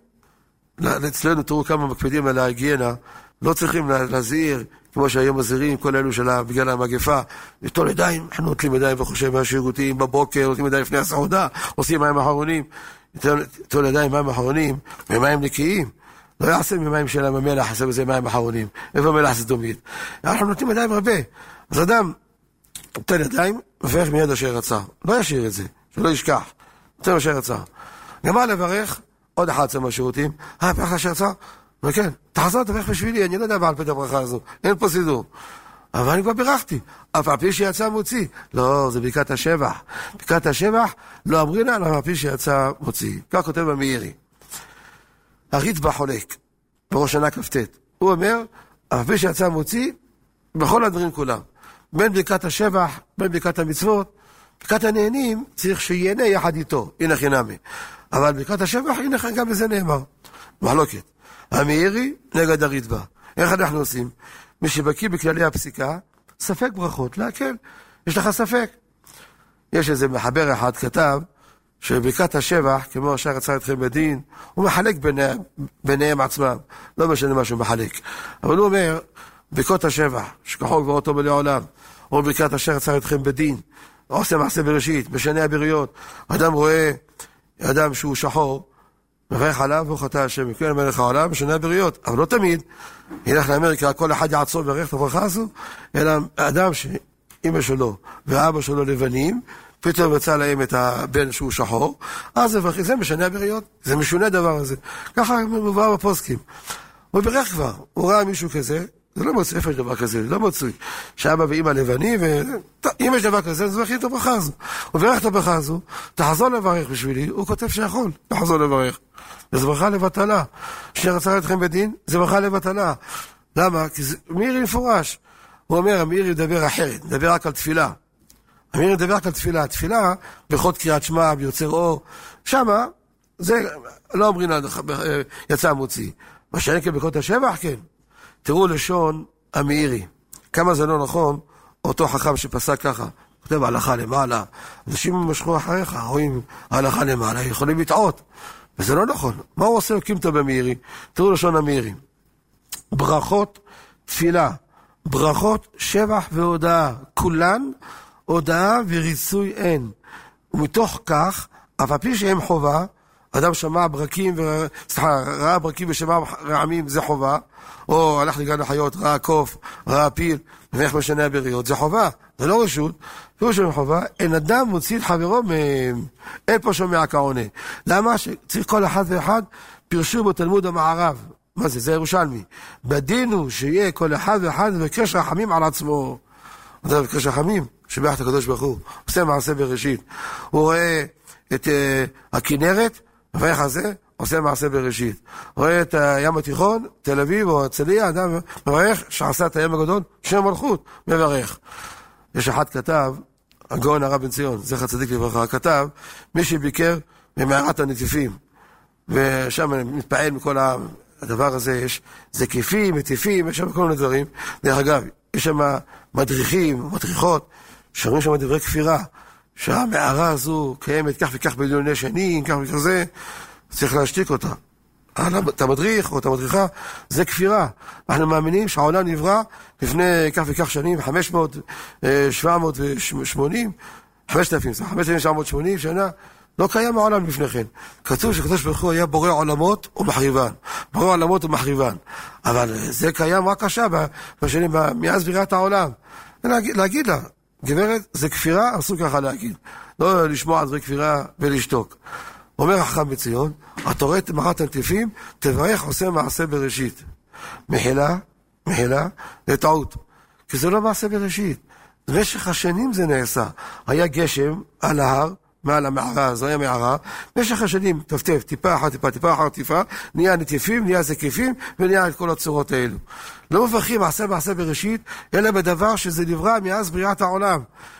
אצלנו תראו כמה מקפידים על ההיגיינה. לא צריכים להזהיר, כמו שהיום מזהירים, כל אלו שלה בגלל המגפה. נטול ידיים, אנחנו נוטלים ידיים וחושב מהשירותים בבוקר, נוטלים ידיים לפני הסעודה, עושים מים אחרונים. נטול ידיים מים אחרונים, ומים נקיים. לא יעשה ממים של המלח, יעשה בזה מים אחרונים. איפה מלח סדומית? אנחנו נותנים ידיים הרבה. אז אדם נותן ידיים, מברך מיד אשר רצה. לא ישאיר את זה, שלא ישכח. נותן אשר רצה. גמר לברך, עוד אחד צא מהשירותים, אה, פרח אשר רצה? וכן, תחזור, תברך בשבילי, אני לא יודע בעל פה את הברכה הזו. אין פה סידור. אבל אני כבר בירכתי. אף על פי שיצא מוציא. לא, זה ברכת השבח. ברכת השבח לא אמרינה, אף על פי שיצא מוציא. כך כותב במאירי. הריטב"א חולק, בראש שנה כ"ט. הוא אומר, אף על פי שיצא מוציא, בכל הדברים כולם. בין ברכת השבח, בין ברכת המצוות, ברכת הנהנים, צריך שיהנה יחד איתו. הנה חינמי. אבל ברכת השבח, הנה גם בזה נאמר. מחלוקת. המאירי נגד הריטב"א. איך אנחנו עושים? מי שבקיא בכללי הפסיקה, ספק ברכות, להקל. יש לך ספק. יש איזה מחבר אחד כתב, שברכת השבח, כמו אשר רצה אתכם בדין, הוא מחלק ביניהם, ביניהם עצמם. לא משנה מה שהוא מחלק. אבל הוא אומר, ברכות השבח, שכחו כבר אותו מלא עולם, או ברכת אשר רצה אתכם בדין, עושה מעשה בראשית, משנה הבריות. אדם רואה, אדם שהוא שחור, מברך עליו והוא חטא השם, מכן מלך העולם, משנה הבריות. אבל לא תמיד, ילך לאמריקה, כל אחד יעצור וברך את הברכה הזו, אלא אדם שאמא שלו ואבא שלו לבנים, פתאום יצא להם את הבן שהוא שחור, אז זה משנה הבריות, זה משונה דבר הזה. ככה מבואר בפוסקים. הוא ברך כבר, הוא ראה מישהו כזה, זה לא מוצא, איפה יש דבר כזה, זה לא מוצא. שאבא ואמא לבני, ואם יש דבר כזה, אז ברכי את הברכה הזו. הוא ברך את הברכה הזו, תחזור לברך בשבילי, הוא כותב שיכול, תחזור לברך. זה ברכה לבטלה. שרצה אתכם בדין, זה ברכה לבטלה. למה? כי זה מאירי מפורש. הוא אומר, המאירי מדבר אחרת, מדבר רק על תפילה. המאירי מדבר רק על תפילה. תפילה, בכל קריאת שמע, ביוצר אור, שמה, זה לא אומרים, יצא מוציא. מה שאין כברכות השבח, כן. תראו לשון המאירי. כמה זה לא נכון, אותו חכם שפסק ככה, כותב הלכה למעלה, אנשים משכו אחריך, רואים הלכה למעלה, יכולים לטעות. וזה לא נכון. מה הוא עושה? הקים אותו במאירי. תראו לשון המאירי. ברכות, תפילה, ברכות, שבח והודאה. כולן, הודאה וריצוי אין. ומתוך כך, אף על פי שהם חובה, אדם שמע ברקים, ו... סליחה, ראה ברקים ושמע רעמים, זה חובה. או הלך לגן החיות, ראה קוף, ראה פיל, ואיך משנה הבריות. זה חובה, זה לא רשות. פירוש של חובה, אין אדם מוציא את חברו מהם. אין פה שומע כעונה. למה? שצריך כל אחד ואחד פרשו בתלמוד המערב. מה זה? זה ירושלמי. בדין הוא שיהיה כל אחד ואחד וקש רחמים על עצמו. זה וקש רחמים, שבח את הקדוש ברוך הוא. עושה מעשה בראשית. הוא רואה את uh, הכנרת, ואיך הזה? עושה מעשה בראשית. רואה את הים התיכון, תל אביב או צליה, אדם מברך שעשה את הים הגדול, שם מלכות, מברך. יש אחד כתב, הגאון הרב בן ציון, זכר צדיק לברכה, כתב, מי שביקר במערת הנטיפים, ושם מתפעל מכל הדבר הזה, יש זקיפים, מטיפים, יש שם כל מיני דברים. דרך אגב, יש שם מדריכים, מדריכות, שרים שם דברי כפירה, שהמערה הזו קיימת כך וכך מיליוני שנים, כך וכזה, צריך להשתיק אותה. את המדריך או את המדריכה, זה כפירה. אנחנו מאמינים שהעולם נברא לפני כך וכך שנים, חמש מאות שבע מאות ושמונים, חמשת אלפים, חמשת אלפים שבע מאות ושמונים שנה, לא קיים העולם לפני כן. כתוב שקדוש ברוך הוא היה בורא עולמות ומחריבן. בורא עולמות ומחריבן. אבל זה קיים רק עכשיו, בשנים, מאז בריאת העולם. להגיד, להגיד לה, גברת, זה כפירה, אסור ככה להגיד. לא לשמוע על זה כפירה ולשתוק. אומר החכם בציון, אתה רואה את מראת הנטיפים, תברך עושה מעשה בראשית. מחילה, מחילה, זה טעות. כי זה לא מעשה בראשית. במשך השנים זה נעשה. היה גשם על ההר, מעל המערה, זה היה מערה, במשך השנים, טפטף, טיפה אחת, טיפה, טיפה אחת, טיפה, נהיה נטיפים, נהיה זקיפים, ונהיה את כל הצורות האלו. לא מברכים מעשה מעשה בראשית, אלא בדבר שזה נברא מאז בריאת העולם.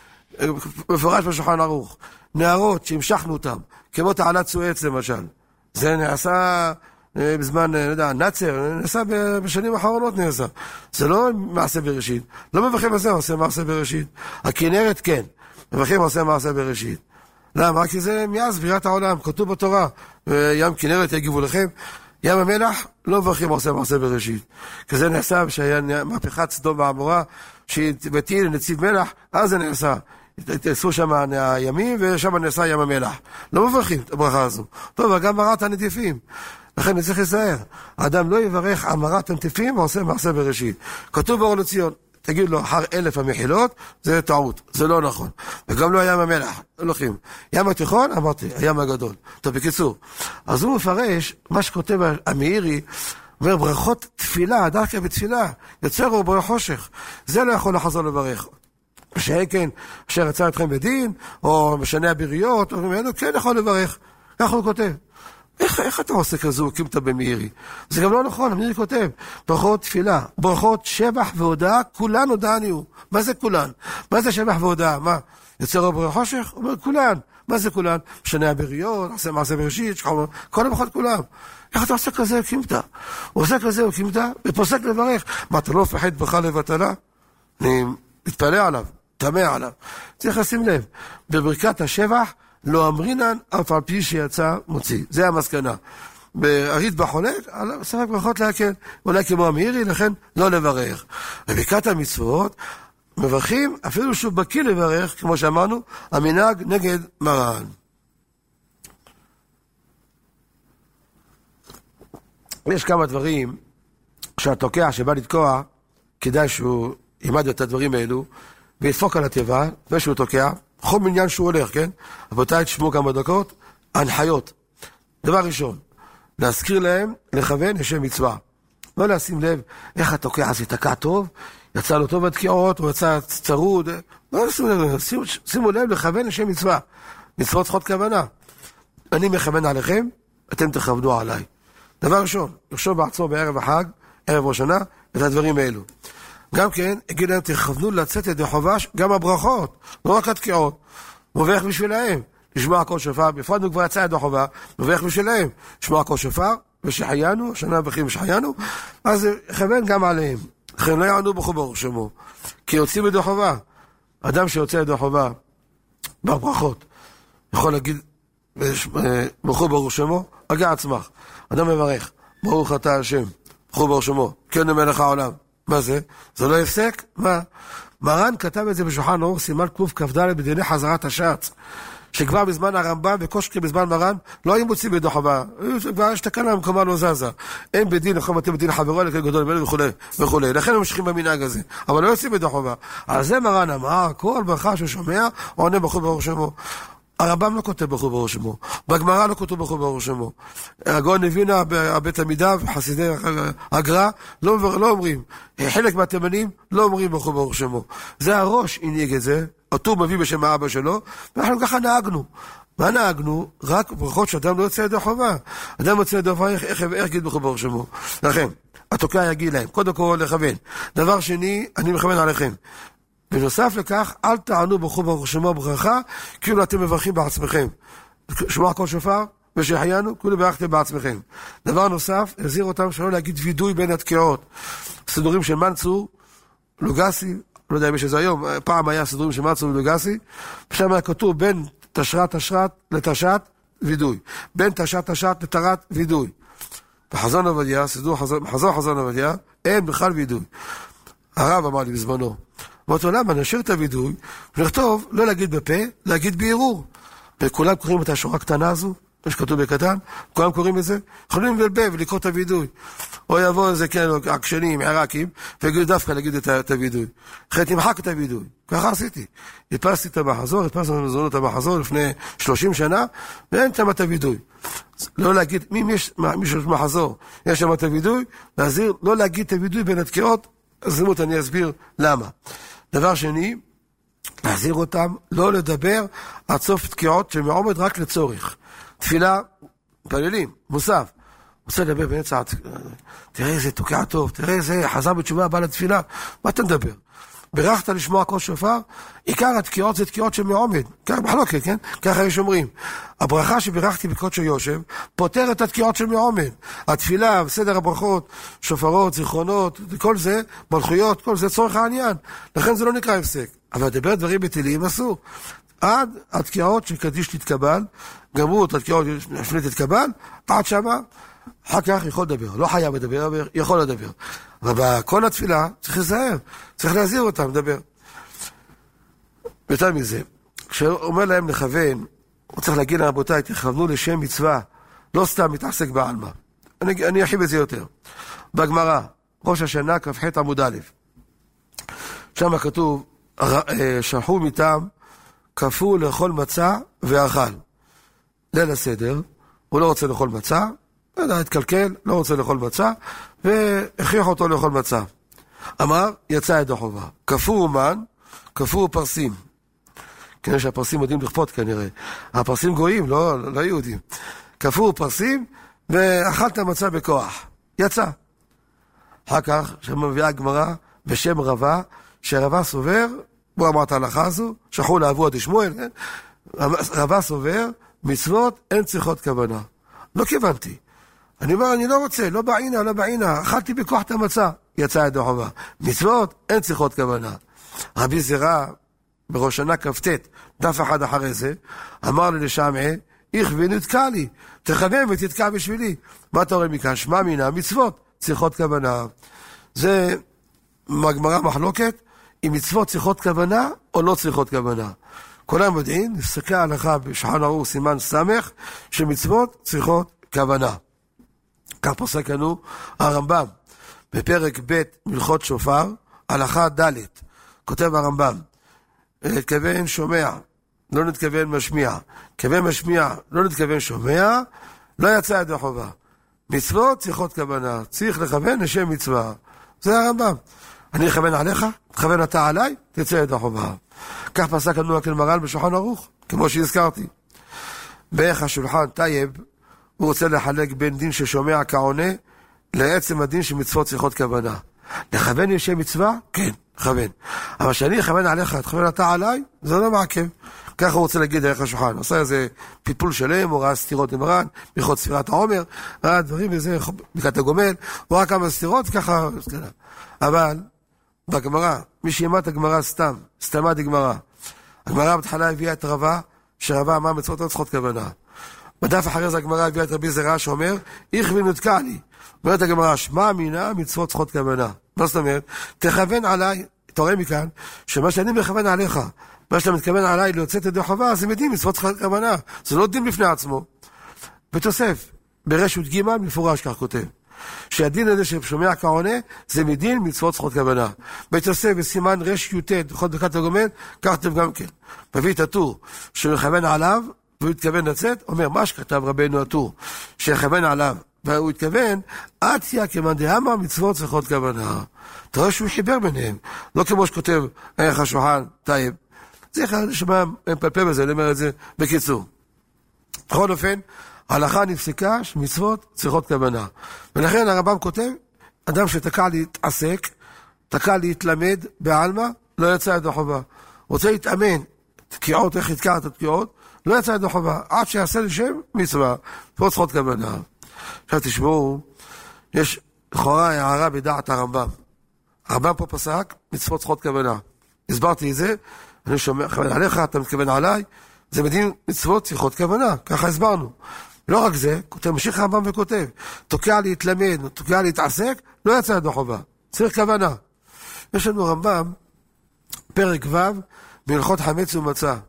מפורש בשולחן ערוך. נערות שהמשכנו אותם, כמו תעלת סואץ למשל. זה נעשה בזמן, לא יודע, נאצר, נעשה בשנים האחרונות נעשה. זה לא מעשה בראשית. לא מברכים מעשה, עושה מעשה בראשית. הכנרת כן, מברכים עושה מעשה בראשית. למה? כי זה מאז בריאת העולם, כתוב בתורה, ים כנרת יגיבו לכם, ים המלח לא מברכים עושה מעשה בראשית. כי זה נעשה שהיה מהפכת סדום ועמורה, שבתהי לנציב מלח, אז זה נעשה. התעשו שם הימים, ושם נעשה ים המלח. לא מברכים את הברכה הזו. טוב, אבל גם מרת הנטיפים. לכן נצטרך לזהר. האדם לא יברך על מרת הנטיפים, ועושה מעשה בראשית. כתוב באור לציון, תגיד לו, אחר אלף המחילות, זה טעות, זה לא נכון. וגם לא ים המלח, הולכים. ים התיכון, אמרתי, הים הגדול. טוב, בקיצור. אז הוא מפרש, מה שכותב המאירי, אומר, ברכות תפילה, דווקא בתפילה, יוצר אור בורא חושך. זה לא יכול לחזור לברך. שהקן, אשר יצא אתכם בדין, או משנה הביריות, או כן יכול לברך. כך הוא כותב. איך, איך אתה עושה כזו, קימת במאירי? זה גם לא נכון, המאירי כותב, ברכות תפילה, ברכות שבח והודעה, כולן הודענו. מה זה כולן? מה זה שבח והודעה? מה? יוצר אור בורא חושך? הוא אומר, כולן. מה זה כולן? משנה הביריות, עושה מעשה בראשית, שחום, כל הברכות כולם. איך אתה עושה כזה, קימת? הוא עושה כזה, קימת, ופוסק לברך. מה, אתה לא מפחד בך לבטלה? אני מתפלא עליו, תמה עליו. צריך לשים לב, בברכת השבח, לא אמרינן, אף על פי שיצא מוציא. זה המסקנה. בארית בחולק, ספק ברכות להקל. אולי כמו המאירי, לכן לא לברך. בברכת המצוות, מברכים, אפילו שהוא בקיא לברך, כמו שאמרנו, המנהג נגד מרן. יש כמה דברים שהתוקע שבא לתקוע, כדאי שהוא ילמד את הדברים האלו, וידפוק על התיבה, ושהוא תוקע, בכל מניין שהוא הולך, כן? רבותיי, תשמעו כמה דקות, הנחיות. דבר ראשון, להזכיר להם, לכוון לשם מצווה. לא לשים לב איך התוקע הזה תקע טוב, יצא לו טוב התקיעות, או יצא צרוד, לא לשים לב, שימו, שימו לב לכוון לשם מצווה. מצוות צריכות כוונה. אני מכוון עליכם, אתם תכוונו עליי. דבר ראשון, יחשוב בעצמו בערב החג, ערב ראשונה, את הדברים האלו. גם כן, אגיד להם, תכוונו לצאת ידי חובש, גם הברכות, לא רק התקיעות. מברך בשבילהם, לשמוע הכל שופר, בפרדנו כבר יצא ידי חובה, מברך בשבילהם, לשמוע הכל שופר, ושחיינו, השנה מבחים ושחיינו, אז כוון גם עליהם. לכן לא יענו בכו ברוך שמו, כי יוצאים ידי חובה. אדם שיוצא ידי חובה, בברכות, יכול להגיד, בכו ברוך שמו, הגע עצמך. אדם מברך, ברוך אתה השם, בכו ברוך שמו, כן המלך העולם. מה זה? זה לא הפסק? מה? מרן כתב את זה בשולחן ערוך, סימן קוף כ"ד בדיני חזרת השץ, שכבר בזמן הרמב"ם וקושקי בזמן מרן לא היו מוצאים בידו חובה, כבר יש תקנה במקומה לא זזה, אין בדין, נכון מתאים בדין חברו לכן גדול ממנו וכו' וכו', לכן הם ממשיכים במנהג הזה, אבל לא יוצאים בידו חובה. על זה מרן אמר, כל ברכה שהוא שומע עונה בכו ברוך שמו. הרמב"ם לא כותב בכו ברוך שמו, בגמרא לא כותב בכו ברוך שמו, הגאון מווילנה, בית עמידה וחסידי הגר"א לא, לא אומרים, חלק מהתימנים לא אומרים בכו ברוך שמו. זה הראש הנהיג את זה, אותו מביא בשם האבא שלו, ואנחנו ככה נהגנו. מה נהגנו? רק ברכות שאדם לא יוצא ידי חובה. אדם יוצא ידי חובה, איך, איך, איך יגיד בכו ברוך שמו? לכן, התוקע יגיד להם, קודם כל לכוון. דבר שני, אני מכוון עליכם. בנוסף לכך, אל תענו בכו ברוך שמו ברכה, כאילו אתם מברכים בעצמכם. שמוע הכל שופר, ושחיינו, כאילו ברכתם בעצמכם. דבר נוסף, הזהיר אותם שלא להגיד וידוי בין התקיעות. סידורים של מנצור, לוגסי, לא יודע אם יש איזה היום, פעם היה סידורים של מנצור ולוגסי, ושם היה כתוב בין תשרת תשרת לתשת וידוי. בין תשת תשת לתרת וידוי. בחזון עובדיה, סידור חזון חזון עובדיה, אין בכלל וידוי. הרב אמר לי בזמנו, באותו למה נשאיר את הוידוי, ולכתוב, לא להגיד בפה, להגיד בערעור. וכולם קוראים את השורה הקטנה הזו, יש כתוב בקטן, כולם קוראים לזה, יכולים לבלבל ולקרוא את הוידוי. או יבוא איזה כן, עקשנים, עיראקים, ויגידו דווקא להגיד את, את הוידוי. אחרי תמחק את הוידוי. ככה עשיתי. הדפסתי את המחזור, הדפסנו מזונות המחזור לפני שלושים שנה, ואין שם את הוידוי. לא להגיד, מי יש מישהו מחזור, יש שם את הוידוי, להזהיר, לא להגיד את הוידוי בין התקיעות, אז זמות אני אסביר למה. דבר שני, להזהיר אותם, לא לדבר עד סוף תקיעות שמעומד רק לצורך. תפילה, פללים, מוסף. רוצה לדבר באמצע, תראה איזה תוקע טוב, תראה איזה חזר בתשובה הבא לתפילה, מה אתה מדבר? ברכת לשמוע כל שופר, עיקר התקיעות זה תקיעות של מעומד, כך מחלוקת, כן? ככה יש אומרים. הברכה שברכתי בקודש יושב, פותר את התקיעות של מעומד. התפילה, סדר הברכות, שופרות, זיכרונות, כל זה, מלכויות, כל זה צורך העניין. לכן זה לא נקרא הפסק. אבל לדבר דברים בטלים אסור. עד התקיעות שקדיש תתקבל, גמרו את התקיעות לפני תתקבל, עד שמה, אחר כך יכול לדבר, לא חייב לדבר, אבל יכול לדבר. אבל בכל התפילה צריך לזהר, צריך להזהיר אותם, לדבר. יותר מזה, כשהוא אומר להם לכוון, הוא צריך להגיד לרבותיי, תכוונו לשם מצווה, לא סתם מתעסק בעלמא. אני, אני אחיב את זה יותר. בגמרא, ראש השנה, כ"ח עמוד א', שם כתוב, שלחו מטעם, כפו לאכול מצה ואכל. ליל הסדר, הוא לא רוצה לאכול מצה, לא יודע, התקלקל, לא רוצה לאכול מצה, והכריח אותו לאכול מצה. אמר, יצא ידי חובה. כפו אומן, כפו פרסים. כנראה שהפרסים יודעים לכפות כנראה. הפרסים גויים, לא, לא יהודים. כפו פרסים, ואכלת מצה בכוח. יצא. אחר כך, שמביאה הגמרא בשם רבה, שרבה סובר, בוא אמרת ההלכה הזו, שכחו לעבוד דשמואל, כן? רבה סובר, מצוות אין צריכות כוונה. לא כיוונתי. אני אומר, אני לא רוצה, לא בעינה, לא בעינה, אכלתי בכוח את המצה, יצא ידי חובה. מצוות אין צריכות כוונה. רבי זירא, בראש שנה כ"ט, דף אחד אחרי זה, אמר לי לשמעי, איך ונתקע לי, תכוון ותתקע בשבילי. מה אתה רואה מכאן? שמע מינה, מצוות צריכות כוונה. זה מגמרא מחלוקת, אם מצוות צריכות כוונה או לא צריכות כוונה. כולם יודעים, נסתכל הלכה בשולחן ערוך סימן סמך, שמצוות צריכות כוונה. כך פוסק לנו הרמב"ם, בפרק ב' מלכות שופר, הלכה ד', כותב הרמב"ם, נתכוון שומע, לא נתכוון משמיע, כוון משמיע, לא נתכוון שומע, לא יצא ידי חובה. מצוות צריכות כוונה, צריך לכוון לשם מצווה. זה הרמב"ם. אני אכוון עליך, תכוון אתה עליי, תצא ידי חובה. כך פסק לנו הקל מר"ל בשולחן ערוך, כמו שהזכרתי. בערך השולחן טייב, הוא רוצה לחלק בין דין ששומע כעונה, לעצם הדין שמצוות צריכות כוונה. לכוון לשם מצווה? כן, לכוון. אבל שאני אכוון עליך, תכוון אתה עליי, זה לא מעכב. ככה הוא רוצה להגיד דרך השולחן. עושה איזה פיפול שלם, הוא ראה סתירות למרן, בלכות ספירת העומר, ראה דברים וזה, בקעת הגומל, הוא ראה כמה סתירות, ככה, אבל, בגמרא, מי שימה את הגמרא סתם, סתמה די גמרא. הגמרא בתחילה הביאה את רבה, שרבה אמר מצוות לא צריכות כוונה. בדף אחרי זה הגמרא הביאה את רבי זירא שאומר, איך ונתקע לי. אומרת הגמרא, שמע מינה מצוות צריכות כוונה. מה זאת אומרת? תכוון עליי, אתה רואה מכאן, שמה שאני מכוון עליך, מה שאתה מתכוון עליי להוצאת ידי חובה, זה מדין מצוות צריכות כוונה. זה לא דין בפני עצמו. בתוסף, ברשות ג' מפורש כך כותב. שהדין הזה ששומע כעונה, זה מדין מצוות צריכות כוונה. בתוסף, בסימן רש י"ט, דוחות בקעת הגומל, כך כתוב גם כן. מביא את הטור, שמכוון עליו, והוא התכוון לצאת, אומר, מה שכתב רבנו הטור, שיכוון עליו, והוא התכוון, עתיה כמאן דאמר מצוות צריכות כוונה. אתה רואה שהוא חיבר ביניהם, לא כמו שכותב ערך השולחן טייב. זה אחד שמע מפלפל בזה, אני אומר את זה בקיצור. בכל אופן, ההלכה נפסקה שמצוות צריכות כוונה. ולכן הרמב"ם כותב, אדם שתקע להתעסק, תקע להתלמד בעלמא, לא יצא ידי חובה. רוצה להתאמן, תקיעות, איך יתקע את התקיעות, לא יצא ידי חובה, עד שיעשה לשם מצווה, מצוות צריכות כוונה. עכשיו תשמעו, יש לכאורה הערה בדעת הרמב"ם. הרמב"ם פה פסק, מצוות צריכות כוונה. הסברתי את זה, אני שומע, כוון עליך, אתה מתכוון עליי, זה מדין מצוות צריכות כוונה, ככה הסברנו. לא רק זה, כותב, משיך הרמב"ם וכותב, תוקע להתלמד, תוקע להתעסק, לא יצא ידי חובה, צריך כוונה. יש לנו רמב"ם, פרק ו' בהלכות חמץ ומצה.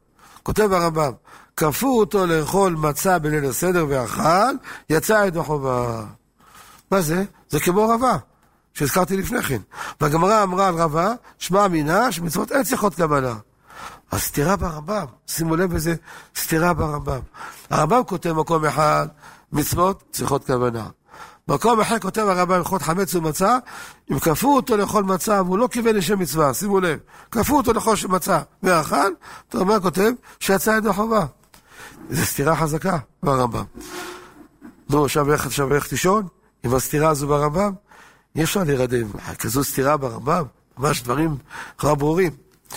כותב הרמב"ם, כפו אותו לאכול מצה בליל הסדר ואכל, יצא ידי חובה. מה זה? זה כמו רבה, שהזכרתי לפני כן. והגמרא אמרה על רבה, שמע מינה, שמצוות אין צריכות כוונה. אז סתירה ברמב"ם, שימו לב איזה סתירה ברמב"ם. הרמב"ם כותב מקום אחד, מצוות צריכות כוונה. מקום אחד כותב הרמב"ם הלכות חמץ ומצה, אם כפו אותו לאכול מצה, והוא לא כיוון לשם מצווה, שימו לב, כפו אותו לאכול מצה ואכל, הרמב"ם כותב שיצא ידי חובה. זו סתירה חזקה ברמב"ם. נו, עכשיו איך, עכשיו איך תישון? עם הסתירה הזו ברמב"ם? אי אפשר להירדם. כזו סתירה ברמב"ם, ממש דברים כבר ברורים.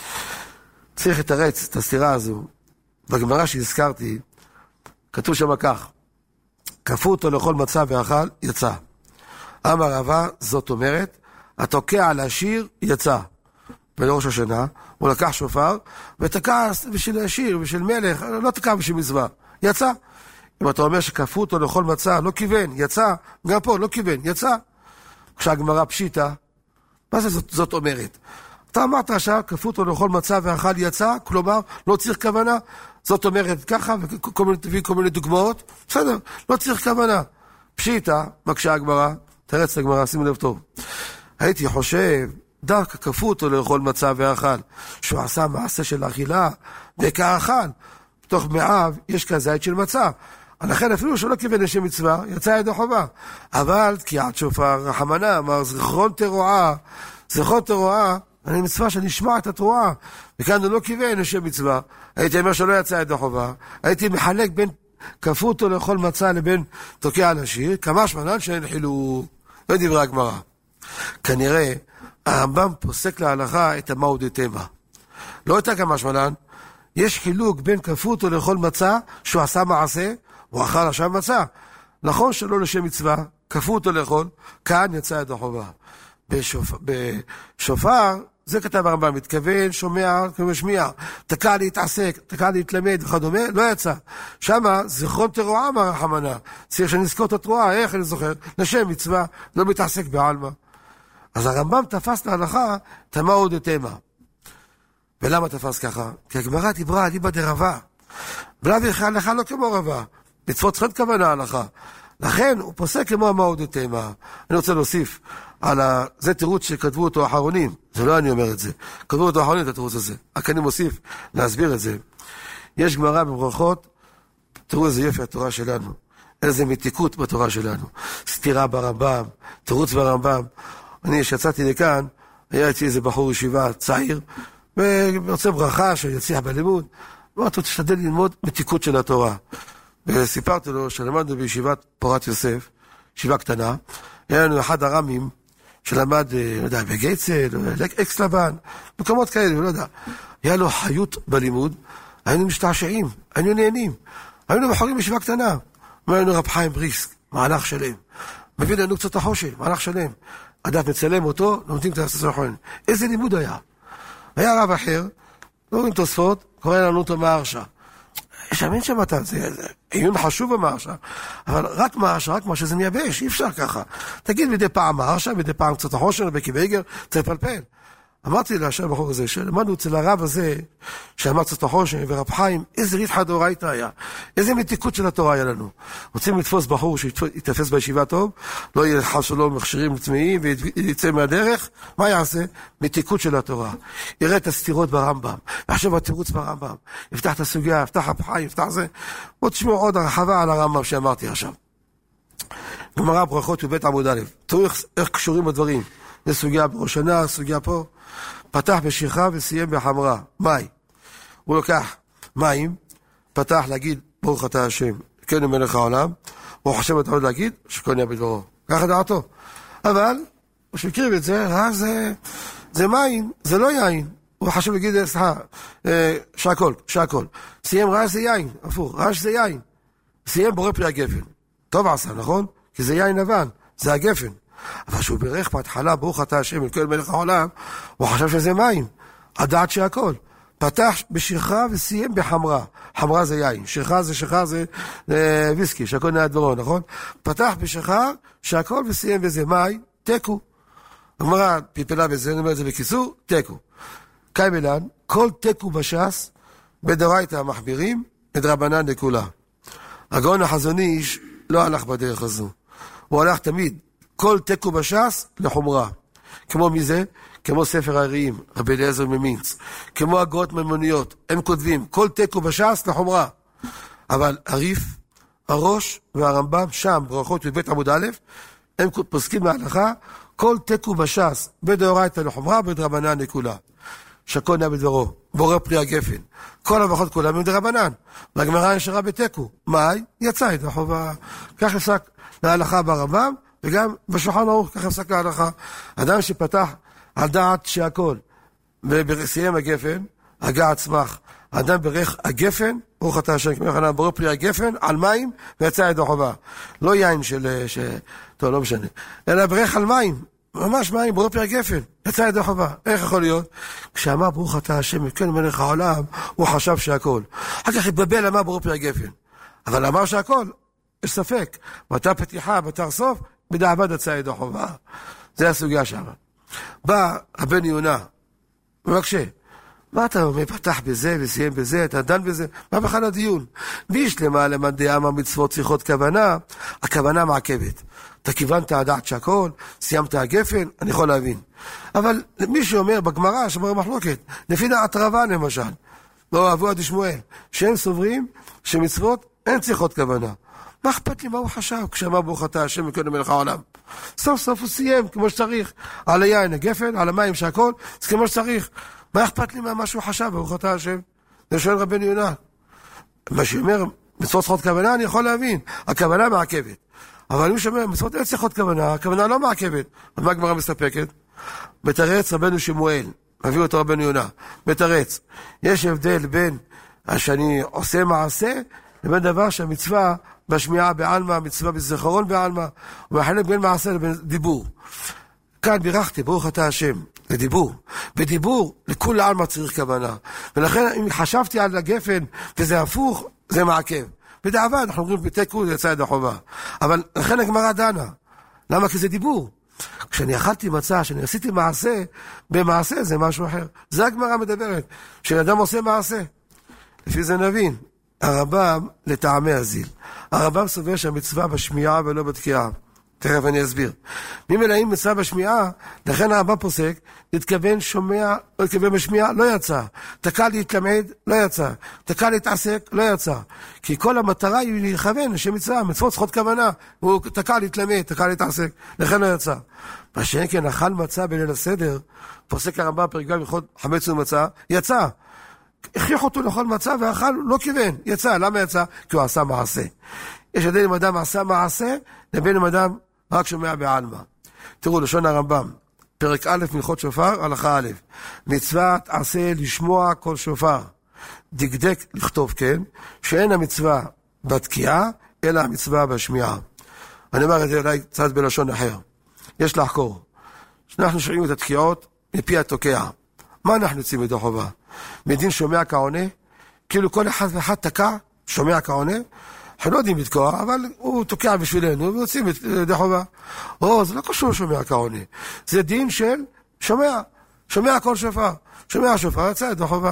צריך לתרץ את הסתירה הזו. בגמרא שהזכרתי, כתוב שם כך, כפו אותו לאכול מצה ואכל, יצא. אמר רבא, זאת אומרת, התוקע על השיר, יצא. בראש השנה, הוא לקח שופר, ותקע בשביל השיר, בשביל מלך, לא תקע בשביל מצווה. יצא. אם אתה אומר שכפו אותו לאכול מצה, לא כיוון, יצא. גם פה, לא כיוון, יצא. כשהגמרא פשיטה, מה זה זאת, זאת אומרת? אתה אמרת עכשיו, כפו אותו לאכול מצה ואכל, יצא, כלומר, לא צריך כוונה. זאת אומרת ככה, וכל מיני, כל מיני דוגמאות, בסדר, לא צריך כוונה. פשיטה, מקשה הגמרא, תרץ הגמרא, שימו לב טוב. הייתי חושב, דווקא כפו אותו לאכול מצה ואכל, שהוא עשה מעשה של אכילה, וכאכל, בתוך מאב יש כזית של מצה. לכן אפילו שלא כיוון לשם מצווה, יצא ידי חובה. אבל תקיעת שופר, רחמנה, אמר, זכרון תרועה, זכרון תרועה, אני מצווה שנשמע את התרועה, וכאן הוא לא כיוון לשם מצווה, הייתי אומר שלא יצא ידי חובה, הייתי מחלק בין כפו אותו לאכול מצה לבין תוקע על השיר, כמה שמנן שאין חילוק, ודברי הגמרא. כנראה, הרמב"ם פוסק להלכה את המהו דתמה. לא יותר כמה שמנן, יש חילוק בין כפו אותו לאכול מצה, שהוא עשה מעשה, הוא אכל עכשיו מצה. נכון שלא לשם מצווה, כפו אותו לאכול, כאן יצא ידי חובה. בשופר, בשופר, זה כתב הרמב"ם, מתכוון, שומע, משמיע, תקע להתעסק, תקע להתלמד וכדומה, לא יצא. שמה, זכרון תרועה מהרחמנה, צריך שנזכור את התרועה, איך אני זוכר? לשם מצווה, לא מתעסק בעלמא. אז הרמב"ם תפס להלכה, תמהו דתמה. ולמה תפס ככה? כי הגמרא דיברה על ליבא דרבה. ולהביא הלכה לא כמו רבה. מצוות צריכות כוונה הלכה. לכן הוא פוסק כמו המהו דתמה. אני רוצה להוסיף על ה... זה תירוץ שכתבו אותו האחרונים. זה לא אני אומר את זה. כתבו אותו האחרונים את התירוץ הזה. רק אני מוסיף להסביר את זה. יש גמרא בברכות, תראו איזה יופי התורה שלנו. איזה מתיקות בתורה שלנו. סתירה ברמב"ם, תירוץ ברמב"ם. אני שיצאתי לכאן, היה איתי איזה בחור ישיבה צעיר, ורוצה ברכה שיצליח בלימוד. אמרתי, תשתדל ללמוד מתיקות של התורה. וסיפרתי לו שלמדנו בישיבת פורת יוסף, ישיבה קטנה, היה לנו אחד הרמים שלמד, לא יודע, בגייצל, אקס לבן, מקומות כאלה, לא יודע. היה לו חיות בלימוד, היינו משתעשעים, היינו נהנים, היינו בחורים בישיבה קטנה. היינו רב חיים בריסק, מהלך שלם. מביא לנו קצת החושן, מהלך שלם. הדף מצלם אותו, נותנים את הספר החושן. איזה לימוד היה? היה רב אחר, לא רואים תוספות, קורא לנו אותו מהרשע. יש אמין שמעת, זה עיון חשוב במהרשע, אבל רק מהרשע, רק מה שזה מייבש, אי אפשר ככה. תגיד מדי פעם מהרשע, מדי פעם קצת החושן, בקי בייגר, צריך לפלפל. אמרתי להשאר הבחור הזה, שלמדנו אצל הרב הזה, שאמר קצת החושן ורב חיים, איזה ריתחא דאורייתא היה, איזה מתיקות של התורה היה לנו. רוצים לתפוס בחור שיתפס בישיבה טוב, לא יהיה חס ולא מכשירים טמאים ויצא מהדרך, מה יעשה? מתיקות של התורה. יראה את הסתירות ברמב"ם, ועכשיו התירוץ ברמב"ם, יפתח את הסוגיה, יפתח רב חיים, יפתח זה, בוא תשמעו עוד הרחבה על הרמב"ם שאמרתי עכשיו. גמרא ברכות ובית עמוד א', תראו איך, איך קשורים הדברים. זה סוגיה בראשונה, סוגיה פה. פתח בשיכה וסיים בחמרה, מים. הוא לוקח מים, פתח להגיד, ברוך אתה השם, כן הוא מלך העולם, הוא חושב את העוד להגיד, שכון יהיה בדברו. ככה דעתו. אבל, הוא שקריב את זה, ראה זה, זה מים, זה לא יין. הוא חשב להגיד, סליחה, שהכל, שהכל. סיים ראה שזה יין, הפוך, ראה שזה יין. סיים בורא פרי הגפן. טוב עשה, נכון? כי זה יין לבן, זה הגפן. אבל שהוא ברך בהתחלה, ברוך אתה השם, אל כל מלך העולם, הוא חשב שזה מים, הדעת שהכל. פתח בשיכה וסיים בחמרה. חמרה זה יין, שיכה זה שיכה זה אה, ויסקי, שהכל נהיה דברו, נכון? פתח בשיכה, שהכל וסיים בזה מים, תקו. גמרא פיפלה בזה, אני אומר את זה בקיצור, תקו. קיימלן, כל תקו בש"ס, בדאורייתא המחמירים, מדרבנן לכולה. הגאון החזון איש לא הלך בדרך הזו. הוא הלך תמיד, כל תיקו בש"ס לחומרה. כמו מי זה? כמו ספר האריים, רבי אליעזר ממינץ. כמו הגאות ממוניות, הם כותבים, כל תיקו בש"ס לחומרה. אבל הריף, הראש והרמב"ם, שם, ברכות בבית עמוד א', הם פוסקים להלכה, כל תיקו בש"ס, בדאורייתא לחומרה, בדרבנן לכולה. שקון היה בדברו, בורא פרי הגפן. כל הברכות כולם הם דרבנן. והגמרא נשארה בתיקו. מאי? יצא את החובה. כך הפסק להלכה ברמב"ם, וגם בשולחן ערוך כך הפסק להלכה. אדם שפתח על דעת שהכל, וסיים הגפן, הגה עצמך. אדם ברך הגפן, ברוך אתה השם, כמו חנן, בורא פרי הגפן, על מים, ויצא את החובה. לא יין של... ש... טוב, לא משנה. אלא ברך על מים. ממש מים, ברוך פרי הגפן, יצא ידי חובה. איך יכול להיות? כשאמר ברוך אתה השם, כן מלך העולם, הוא חשב שהכל. אחר כך התבבל אמר ברוך פרי הגפן. אבל אמר שהכל, יש ספק. מתי פתיחה, מתי סוף, בדיעבד יצא ידי חובה. זה הסוגיה שם. בא הבן יונה, מבקשה, מה אתה אומר, פתח בזה וסיים בזה, אתה דן בזה, מה בכלל הדיון? בישלמה למאן דאמר מצוות צריכות כוונה, הכוונה מעכבת. אתה כיוונת הדעת שהכל, סיימת הגפן, אני יכול להבין. אבל מי שאומר בגמרא, שאומר מחלוקת, לפי דעת רבן למשל, לא אבו עד שמואל, שהם סוברים שמצוות אין צריכות כוונה. מה אכפת לי מה הוא חשב כשאמר ברוך אתה השם וקודם מלך העולם? סוף סוף הוא סיים כמו שצריך, על היין הגפן, על המים שהכל, זה כמו שצריך. מה אכפת לי מה שהוא חשב ברוך אתה השם? זה שואל רבן יונה. מה שאומר מצוות צריכות כוונה אני יכול להבין, הכוונה מעכבת. אבל מי שאומר, מצוות אין צריכות כוונה, הכוונה לא מעכבת. אז מה הגמרא מסתפקת? בתרץ רבנו שמואל, מביא אותו רבנו יונה, בתרץ. יש הבדל בין שאני עושה מעשה, לבין דבר שהמצווה בשמיעה בעלמא, המצווה בזכרון בעלמא, ומחלק בין מעשה לבין דיבור. כאן בירכתי, ברוך אתה השם, לדיבור. בדיבור, לכול העלמא צריך כוונה. ולכן אם חשבתי על הגפן, וזה הפוך, זה מעכב. בדעבד, אנחנו אומרים בתיקו, זה יצא ידי חובה. אבל לכן הגמרא דנה. למה? כי זה דיבור. כשאני אכלתי מצה, כשאני עשיתי מעשה, במעשה זה משהו אחר. זה הגמרא מדברת. כשאדם עושה מעשה. לפי זה נבין. הרמב"ם לטעמי הזיל. הרמב"ם סובר שהמצווה בשמיעה ולא בתקיעה. תכף אני אסביר. ממילא אם מצווה בשמיעה, לכן הרמב"ם פוסק, להתכוון שומע, לא להתכוון בשמיעה, לא יצא. תקע להתלמד, לא יצא. תקע להתעסק, לא יצא. כי כל המטרה היא לכוון, שמצווה, מצוות צריכות כוונה. הוא תקע להתלמד, תקע להתעסק, לכן לא יצא. מה שאין כן, אכל מצה בליל הסדר, פוסק הרמב"ם פרק ג' הלכות חמץ ומצה, יצא. הכריח אותו לאכול מצה ואכל, לא כיוון, יצא. למה יצא? כי הוא עשה מעשה. יש הבדל אם אדם עשה מעשה, לבין אם אדם רק שומע בעלמא. תראו, לשון הרמב"ם, פרק א' מלכות שופר, הלכה א', מצוות עשה לשמוע כל שופר. דקדק לכתוב כן, שאין המצווה בתקיעה, אלא המצווה בשמיעה. אני אומר את זה אולי קצת בלשון אחר. יש לחקור. שאנחנו שומעים את התקיעות מפי התוקע. מה אנחנו יוצאים ידי חובה? מדין שומע כעונה, כאילו כל אחד ואחד תקע, שומע כעונה, אנחנו לא יודעים לתקוע, אבל הוא תוקע בשבילנו, ויוצאים ידי חובה. או, זה לא קשור שומע כעונה. זה דין של שומע, שומע כל שופר. שומע שופר, יצא ידי חובה.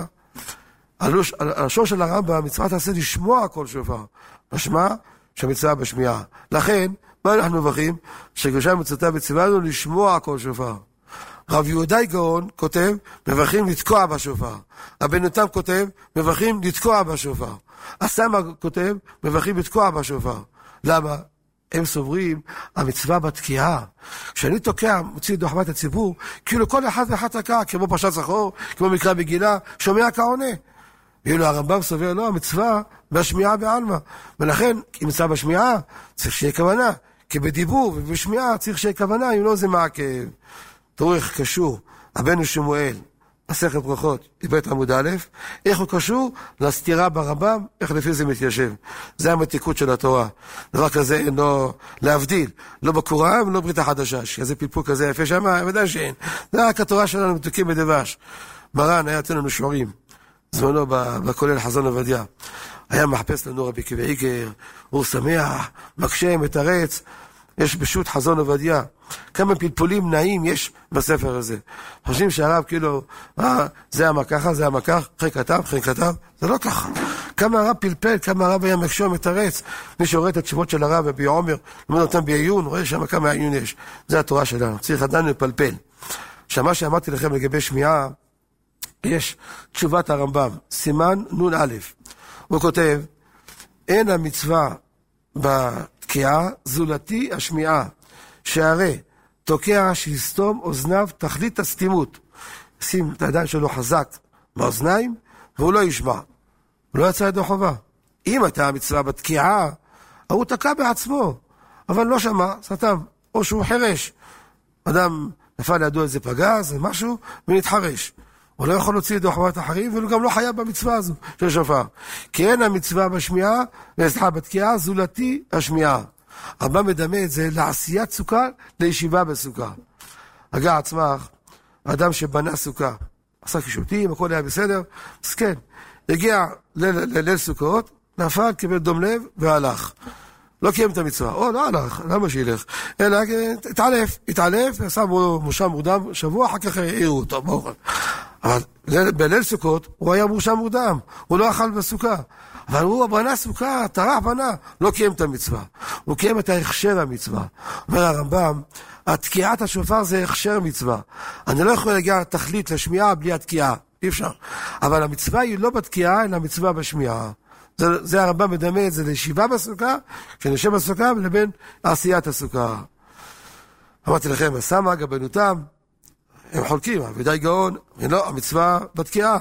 הלשון של הרמב"ם, מצוות עשה לשמוע כל שופר. משמע שהמצווה בשמיעה. לכן, מה אנחנו מברכים? שקדושה מצוותה בציוונו לשמוע כל שופר. רב יהודאי גאון כותב, מברכים לתקוע בשופר. הבן נתן כותב, מברכים לתקוע בשופר. הסמ"ג כותב, מברכים לתקוע בשופר. למה? הם סוברים, המצווה בתקיעה. כשאני תוקע, מוציא דוחמת הציבור, כאילו כל אחד ואחד תקע, כמו פרשת זכור, כמו מקרא מגילה, שומע כעונה. ואילו הרמב"ם סובר, לא, המצווה בשמיעה בעלמא. ולכן, אם מצווה בשמיעה, צריך שיהיה כוונה. כי בדיבור ובשמיעה צריך שיהיה כוונה, אם לא זה מעכב. תראו איך קשור, הבנו שמואל, מסכת ברכות, בית עמוד א', איך הוא קשור לסתירה ברמב"ם, איך לפי זה מתיישב. זה המתיקות של התורה. דבר כזה אין לו להבדיל, לא בקוראן ולא ברית החדשה, איזה פלפול כזה יפה שמה, ודאי שאין. זה רק התורה שלנו מתוקים בדבש. מרן היה תן לנו שוערים, זמנו בכולל חזון עובדיה. היה מחפש לנו רבי עקיבא איגר, הוא שמח, מקשה, מתרץ, יש בשו"ת חזון עובדיה, כמה פלפולים נעים יש בספר הזה. חושבים שהרב כאילו, אה, זה אמר ככה, זה אמר ככה, אחרי כתב, אחרי כתב, זה לא ככה. כמה הרב פלפל, כמה הרב היה מקשור מתרץ. מי שרואה את התשובות של הרב בבי עומר, לומד אותם בעיון, רואה שם כמה עיון יש. זה התורה שלנו, צריך עדיין לפלפל. שמה שאמרתי לכם לגבי שמיעה, יש תשובת הרמב"ם, סימן נון א', הוא כותב, אין המצווה בתקיעה זולתי השמיעה, שהרי תוקע שיסתום אוזניו תכלית הסתימות. שים את הידיים שלו חזק באוזניים, והוא לא ישמע. הוא לא יצא ידו חובה. אם הייתה המצווה בתקיעה, הוא תקע בעצמו, אבל לא שמע, סתם, או שהוא חרש. אדם נפל לידו איזה פגז, זה משהו, ונתחרש. הוא לא יכול להוציא ידו חובת אחרים, והוא גם לא חייב במצווה הזו של שופר. כי אין המצווה בשמיעה, וסליחה, בתקיעה זולתי השמיעה. הבא מדמה את זה לעשיית סוכה, לישיבה בסוכה. הגע עצמך, האדם שבנה סוכה, עשה קישוטים, הכל היה בסדר, אז כן, הגיע לליל סוכות, נפל, קיבל דום לב, והלך. לא קיים את המצווה, או לא הלך, למה שילך? אלא התעלף, התעלף, ועשה מושב מורדם שבוע, אחר כך העירו אותו, ברוך. אבל בליל סוכות הוא היה מושב מורדם, הוא לא אכל בסוכה. אבל הוא בנה סוכה, טרח בנה, לא קיים את המצווה. הוא קיים את ההכשר המצווה. אומר הרמב"ם, התקיעת השופר זה הכשר מצווה. אני לא יכול להגיע לתכלית לשמיעה בלי התקיעה, אי אפשר. אבל המצווה היא לא בתקיעה, אלא המצווה בשמיעה. זה, זה הרמב"ם מדמה את זה לישיבה בסוכה, כשנשב בסוכה, לבין עשיית הסוכה. אמרתי לכם, הסמ"ג, הבנותם, הם חולקים, ודאי גאון, ולא, המצווה בתקיעה.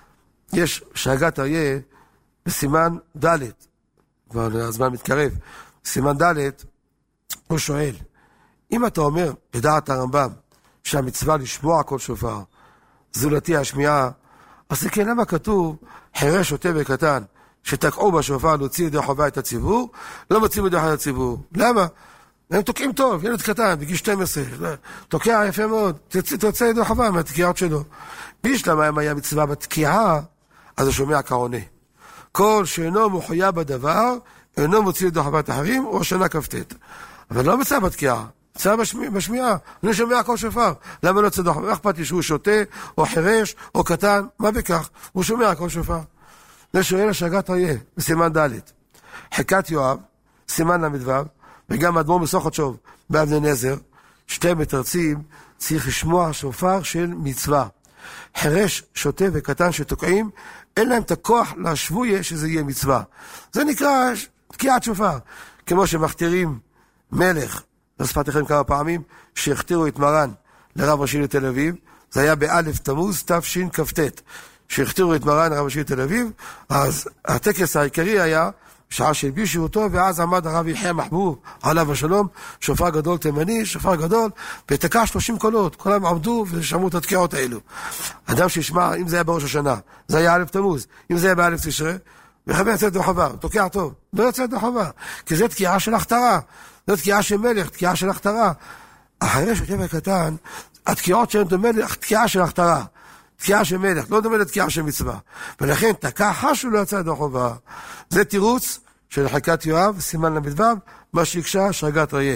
יש שהגת אריה בסימן ד', כבר הזמן מתקרב, בסימן ד', הוא שואל, אם אתה אומר, לדעת הרמב"ם, שהמצווה לשמוע כל שופר, זולתי השמיעה, אז זה כן, למה כתוב, חרש שוטה וקטן, שתקעו בשופר להוציא ידי חובה את הציבור, לא מוציאים ידי חובה את הציבור. למה? הם תוקעים טוב, ילד קטן, בגיל שתים עשרה, תוקע יפה מאוד, תוצא ידי חובה מהתקיעות שלו. בישלמה, אם היה מצווה בתקיעה, אז הוא שומע כעונה. כל שאינו מחויב בדבר, אינו מוציא ידי חובה את אחרים, או שנה כ"ט. אבל לא מצווה בתקיעה, מצווה בשמיע, בשמיעה, אני שומע כל שופר. למה לא צדוח? איך אכפת לי שהוא שותה, או חירש, או קטן, מה בכך? הוא שומע כל שופר. זה שואל השגת אריה, בסימן ד', חיקת יואב, סימן למדבר, וגם אדמו"ר מסוכות שוב, באבני נזר, שתי מתרצים, צריך לשמוע שופר של מצווה. חרש, שוטה וקטן שתוקעים, אין להם את הכוח להשבויה שזה יהיה מצווה. זה נקרא תקיעת שופר. כמו שמכתירים מלך, נוספת לכם כמה פעמים, שהכתירו את מרן לרב ראשי לתל אביב, זה היה באלף תמוז תשכ"ט. שהכתירו את מרן הרב ראשי לתל אביב, אז הטקס העיקרי היה שעה שהלבישו אותו, ואז עמד הרב יחיא מחבוב עליו השלום, שופר גדול תימני, שופר גדול, ותקע שלושים קולות, כולם עמדו ושמעו את התקיעות האלו. אדם שישמע, אם זה היה בראש השנה, זה היה אלף תמוז, אם זה היה באלף תשרי, וחבר יצא ידו חובה, הוא תוקע טוב, לא יצא ידו חובה, כי זה תקיעה של הכתרה, זה תקיעה של מלך, תקיעה של הכתרה. אחרי שכבר קטן, התקיעות שהן דומה לתקיעה של הכתרה, תקיעה של מלך, לא דומה לתקיעה של מצווה. ולכן תקע חשו לא יצא ידו חובה. זה תירוץ של חיקת יואב, סימן למדבר, מה שהקשה שרגת אריה.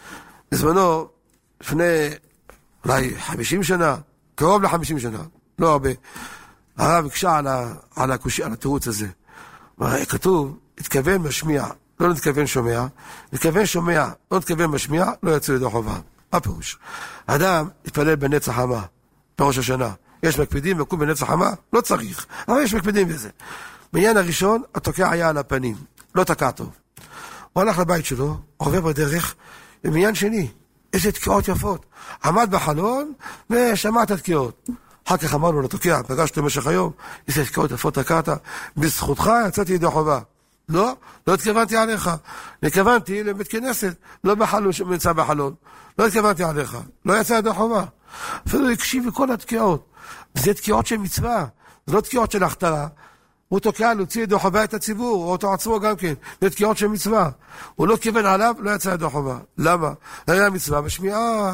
בזמנו, לפני אולי חמישים שנה, קרוב לחמישים שנה, לא הרבה, הרב הקשה על, ה, על, הקושי, על התירוץ הזה. כתוב, התכוון משמיע, לא נתכוון שומע, נתכוון שומע, לא נתכוון משמיע, לא יצא ידו חובה. מה פירוש? אדם התפלל בנצח חמה, בראש השנה. יש מקפידים וקום בנצח חמה? לא צריך, אבל יש מקפידים בזה. בעניין הראשון, התוקע היה על הפנים, לא תקע טוב. הוא הלך לבית שלו, עובר בדרך, ובעניין שני, איזה תקיעות יפות. עמד בחלון ושמע את התקיעות. אחר כך אמרנו לתוקע, פגשתי במשך היום, איזה תקיעות יפות תקעת, בזכותך יצאתי ידי חובה. לא, לא התכוונתי עליך. התכוונתי לבית כנסת, לא בחלון שנמצא בחלון. לא התכוונתי עליך, לא יצא ידי חובה. אפילו הקשיב לכל התקיעות. זה תקיעות של מצווה, זה לא תקיעות של הכתרה. הוא תוקע להוציא ידי חובה את הציבור, או אותו עצמו גם כן, זה תקיעות של מצווה. הוא לא כיוון עליו, לא יצא ידי חובה. למה? היה מצווה בשמיעה.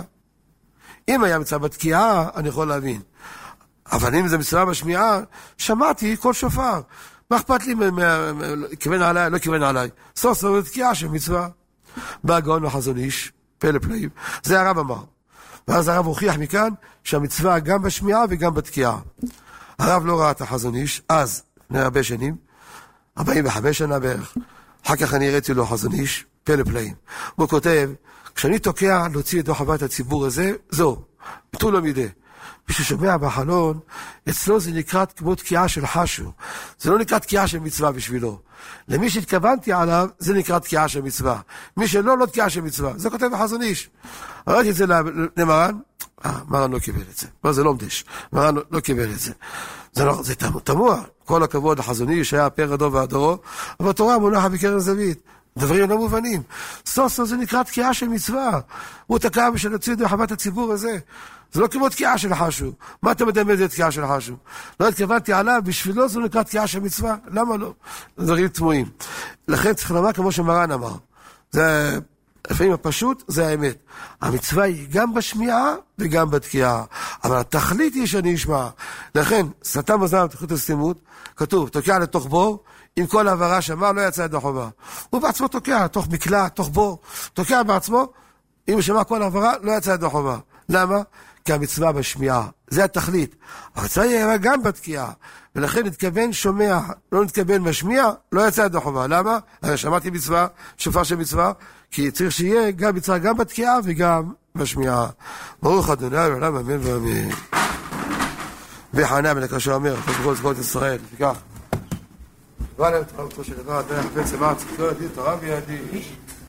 אם היה מצווה בתקיעה, אני יכול להבין. אבל אם זה מצווה בשמיעה, שמעתי כל שופר. מה אכפת לי, כיוון עליי, לא כיוון עליי. סוף סוף זה תקיעה של מצווה. בא הגאון החזון איש, פלא פלאים, זה הרב אמר. ואז הרב הוכיח מכאן שהמצווה גם בשמיעה וגם בתקיעה. הרב לא ראה את החזון איש, אז, לפני הרבה שנים, ארבעים וחמש שנה בערך, אחר כך אני הראיתי לו חזון איש, פלא פלאים. הוא כותב, כשאני תוקע להוציא את דוח הבית הציבור הזה, זו, ביטול המידה. מי ששומע בחלון, אצלו זה נקרא כמו תקיעה של חשו. זה לא נקרא תקיעה של מצווה בשבילו. למי שהתכוונתי עליו, זה נקרא תקיעה של מצווה. מי שלא, לא תקיעה של מצווה. זה כותב בחזון איש. ראיתי את זה למרן, אה, מרן לא קיבל את זה. מה זה לא מדש? מרן לא, לא קיבל את זה. זה, לא, זה תמוה. כל הכבוד לחזון איש, היה פר הדור והדורו, אבל התורה מונחה בקרן זווית. דברים לא מובנים. סוף סוף זה נקרא תקיעה של מצווה. הוא תקע בשביל להוציא את חוות הציבור הזה. זה לא כמו תקיעה של חשו. מה אתה מדמה את זה תקיעה של חשו? לא התכוונתי עליו, בשבילו זה נקרא תקיעה של מצווה. למה לא? זה דברים תמוהים. לכן צריך לומר כמו שמרן אמר. זה, לפעמים הפשוט, זה האמת. המצווה היא גם בשמיעה וגם בתקיעה. אבל התכלית היא שאני אשמע. לכן, סתם מזל בתחילת הסתימות, כתוב, תוקע לתוך בור, עם כל העברה שמע, לא יצא ידי חובה. הוא בעצמו תוקע, תוך מקלע, תוך בור, תוקע בעצמו, אם שמע כל העברה, לא יצא ידי חובה. למה? כי המצווה בשמיעה, זה התכלית. המצווה היא גם בתקיעה, ולכן נתכוון שומע, לא נתכוון משמיע, לא יצא ידי חובה. למה? הרי שמעתי מצווה, שופר של מצווה, כי צריך שיהיה גם מצווה גם בתקיעה וגם בשמיעה. ברוך אדוני, לעולם אמן ואמן. וחנה בן הקשה אומר, תשבו זכות ישראל, תיקח. ועליהם תראה אותו של דבר, דרך בן צמח, צריך לא ידי, תורה בידי.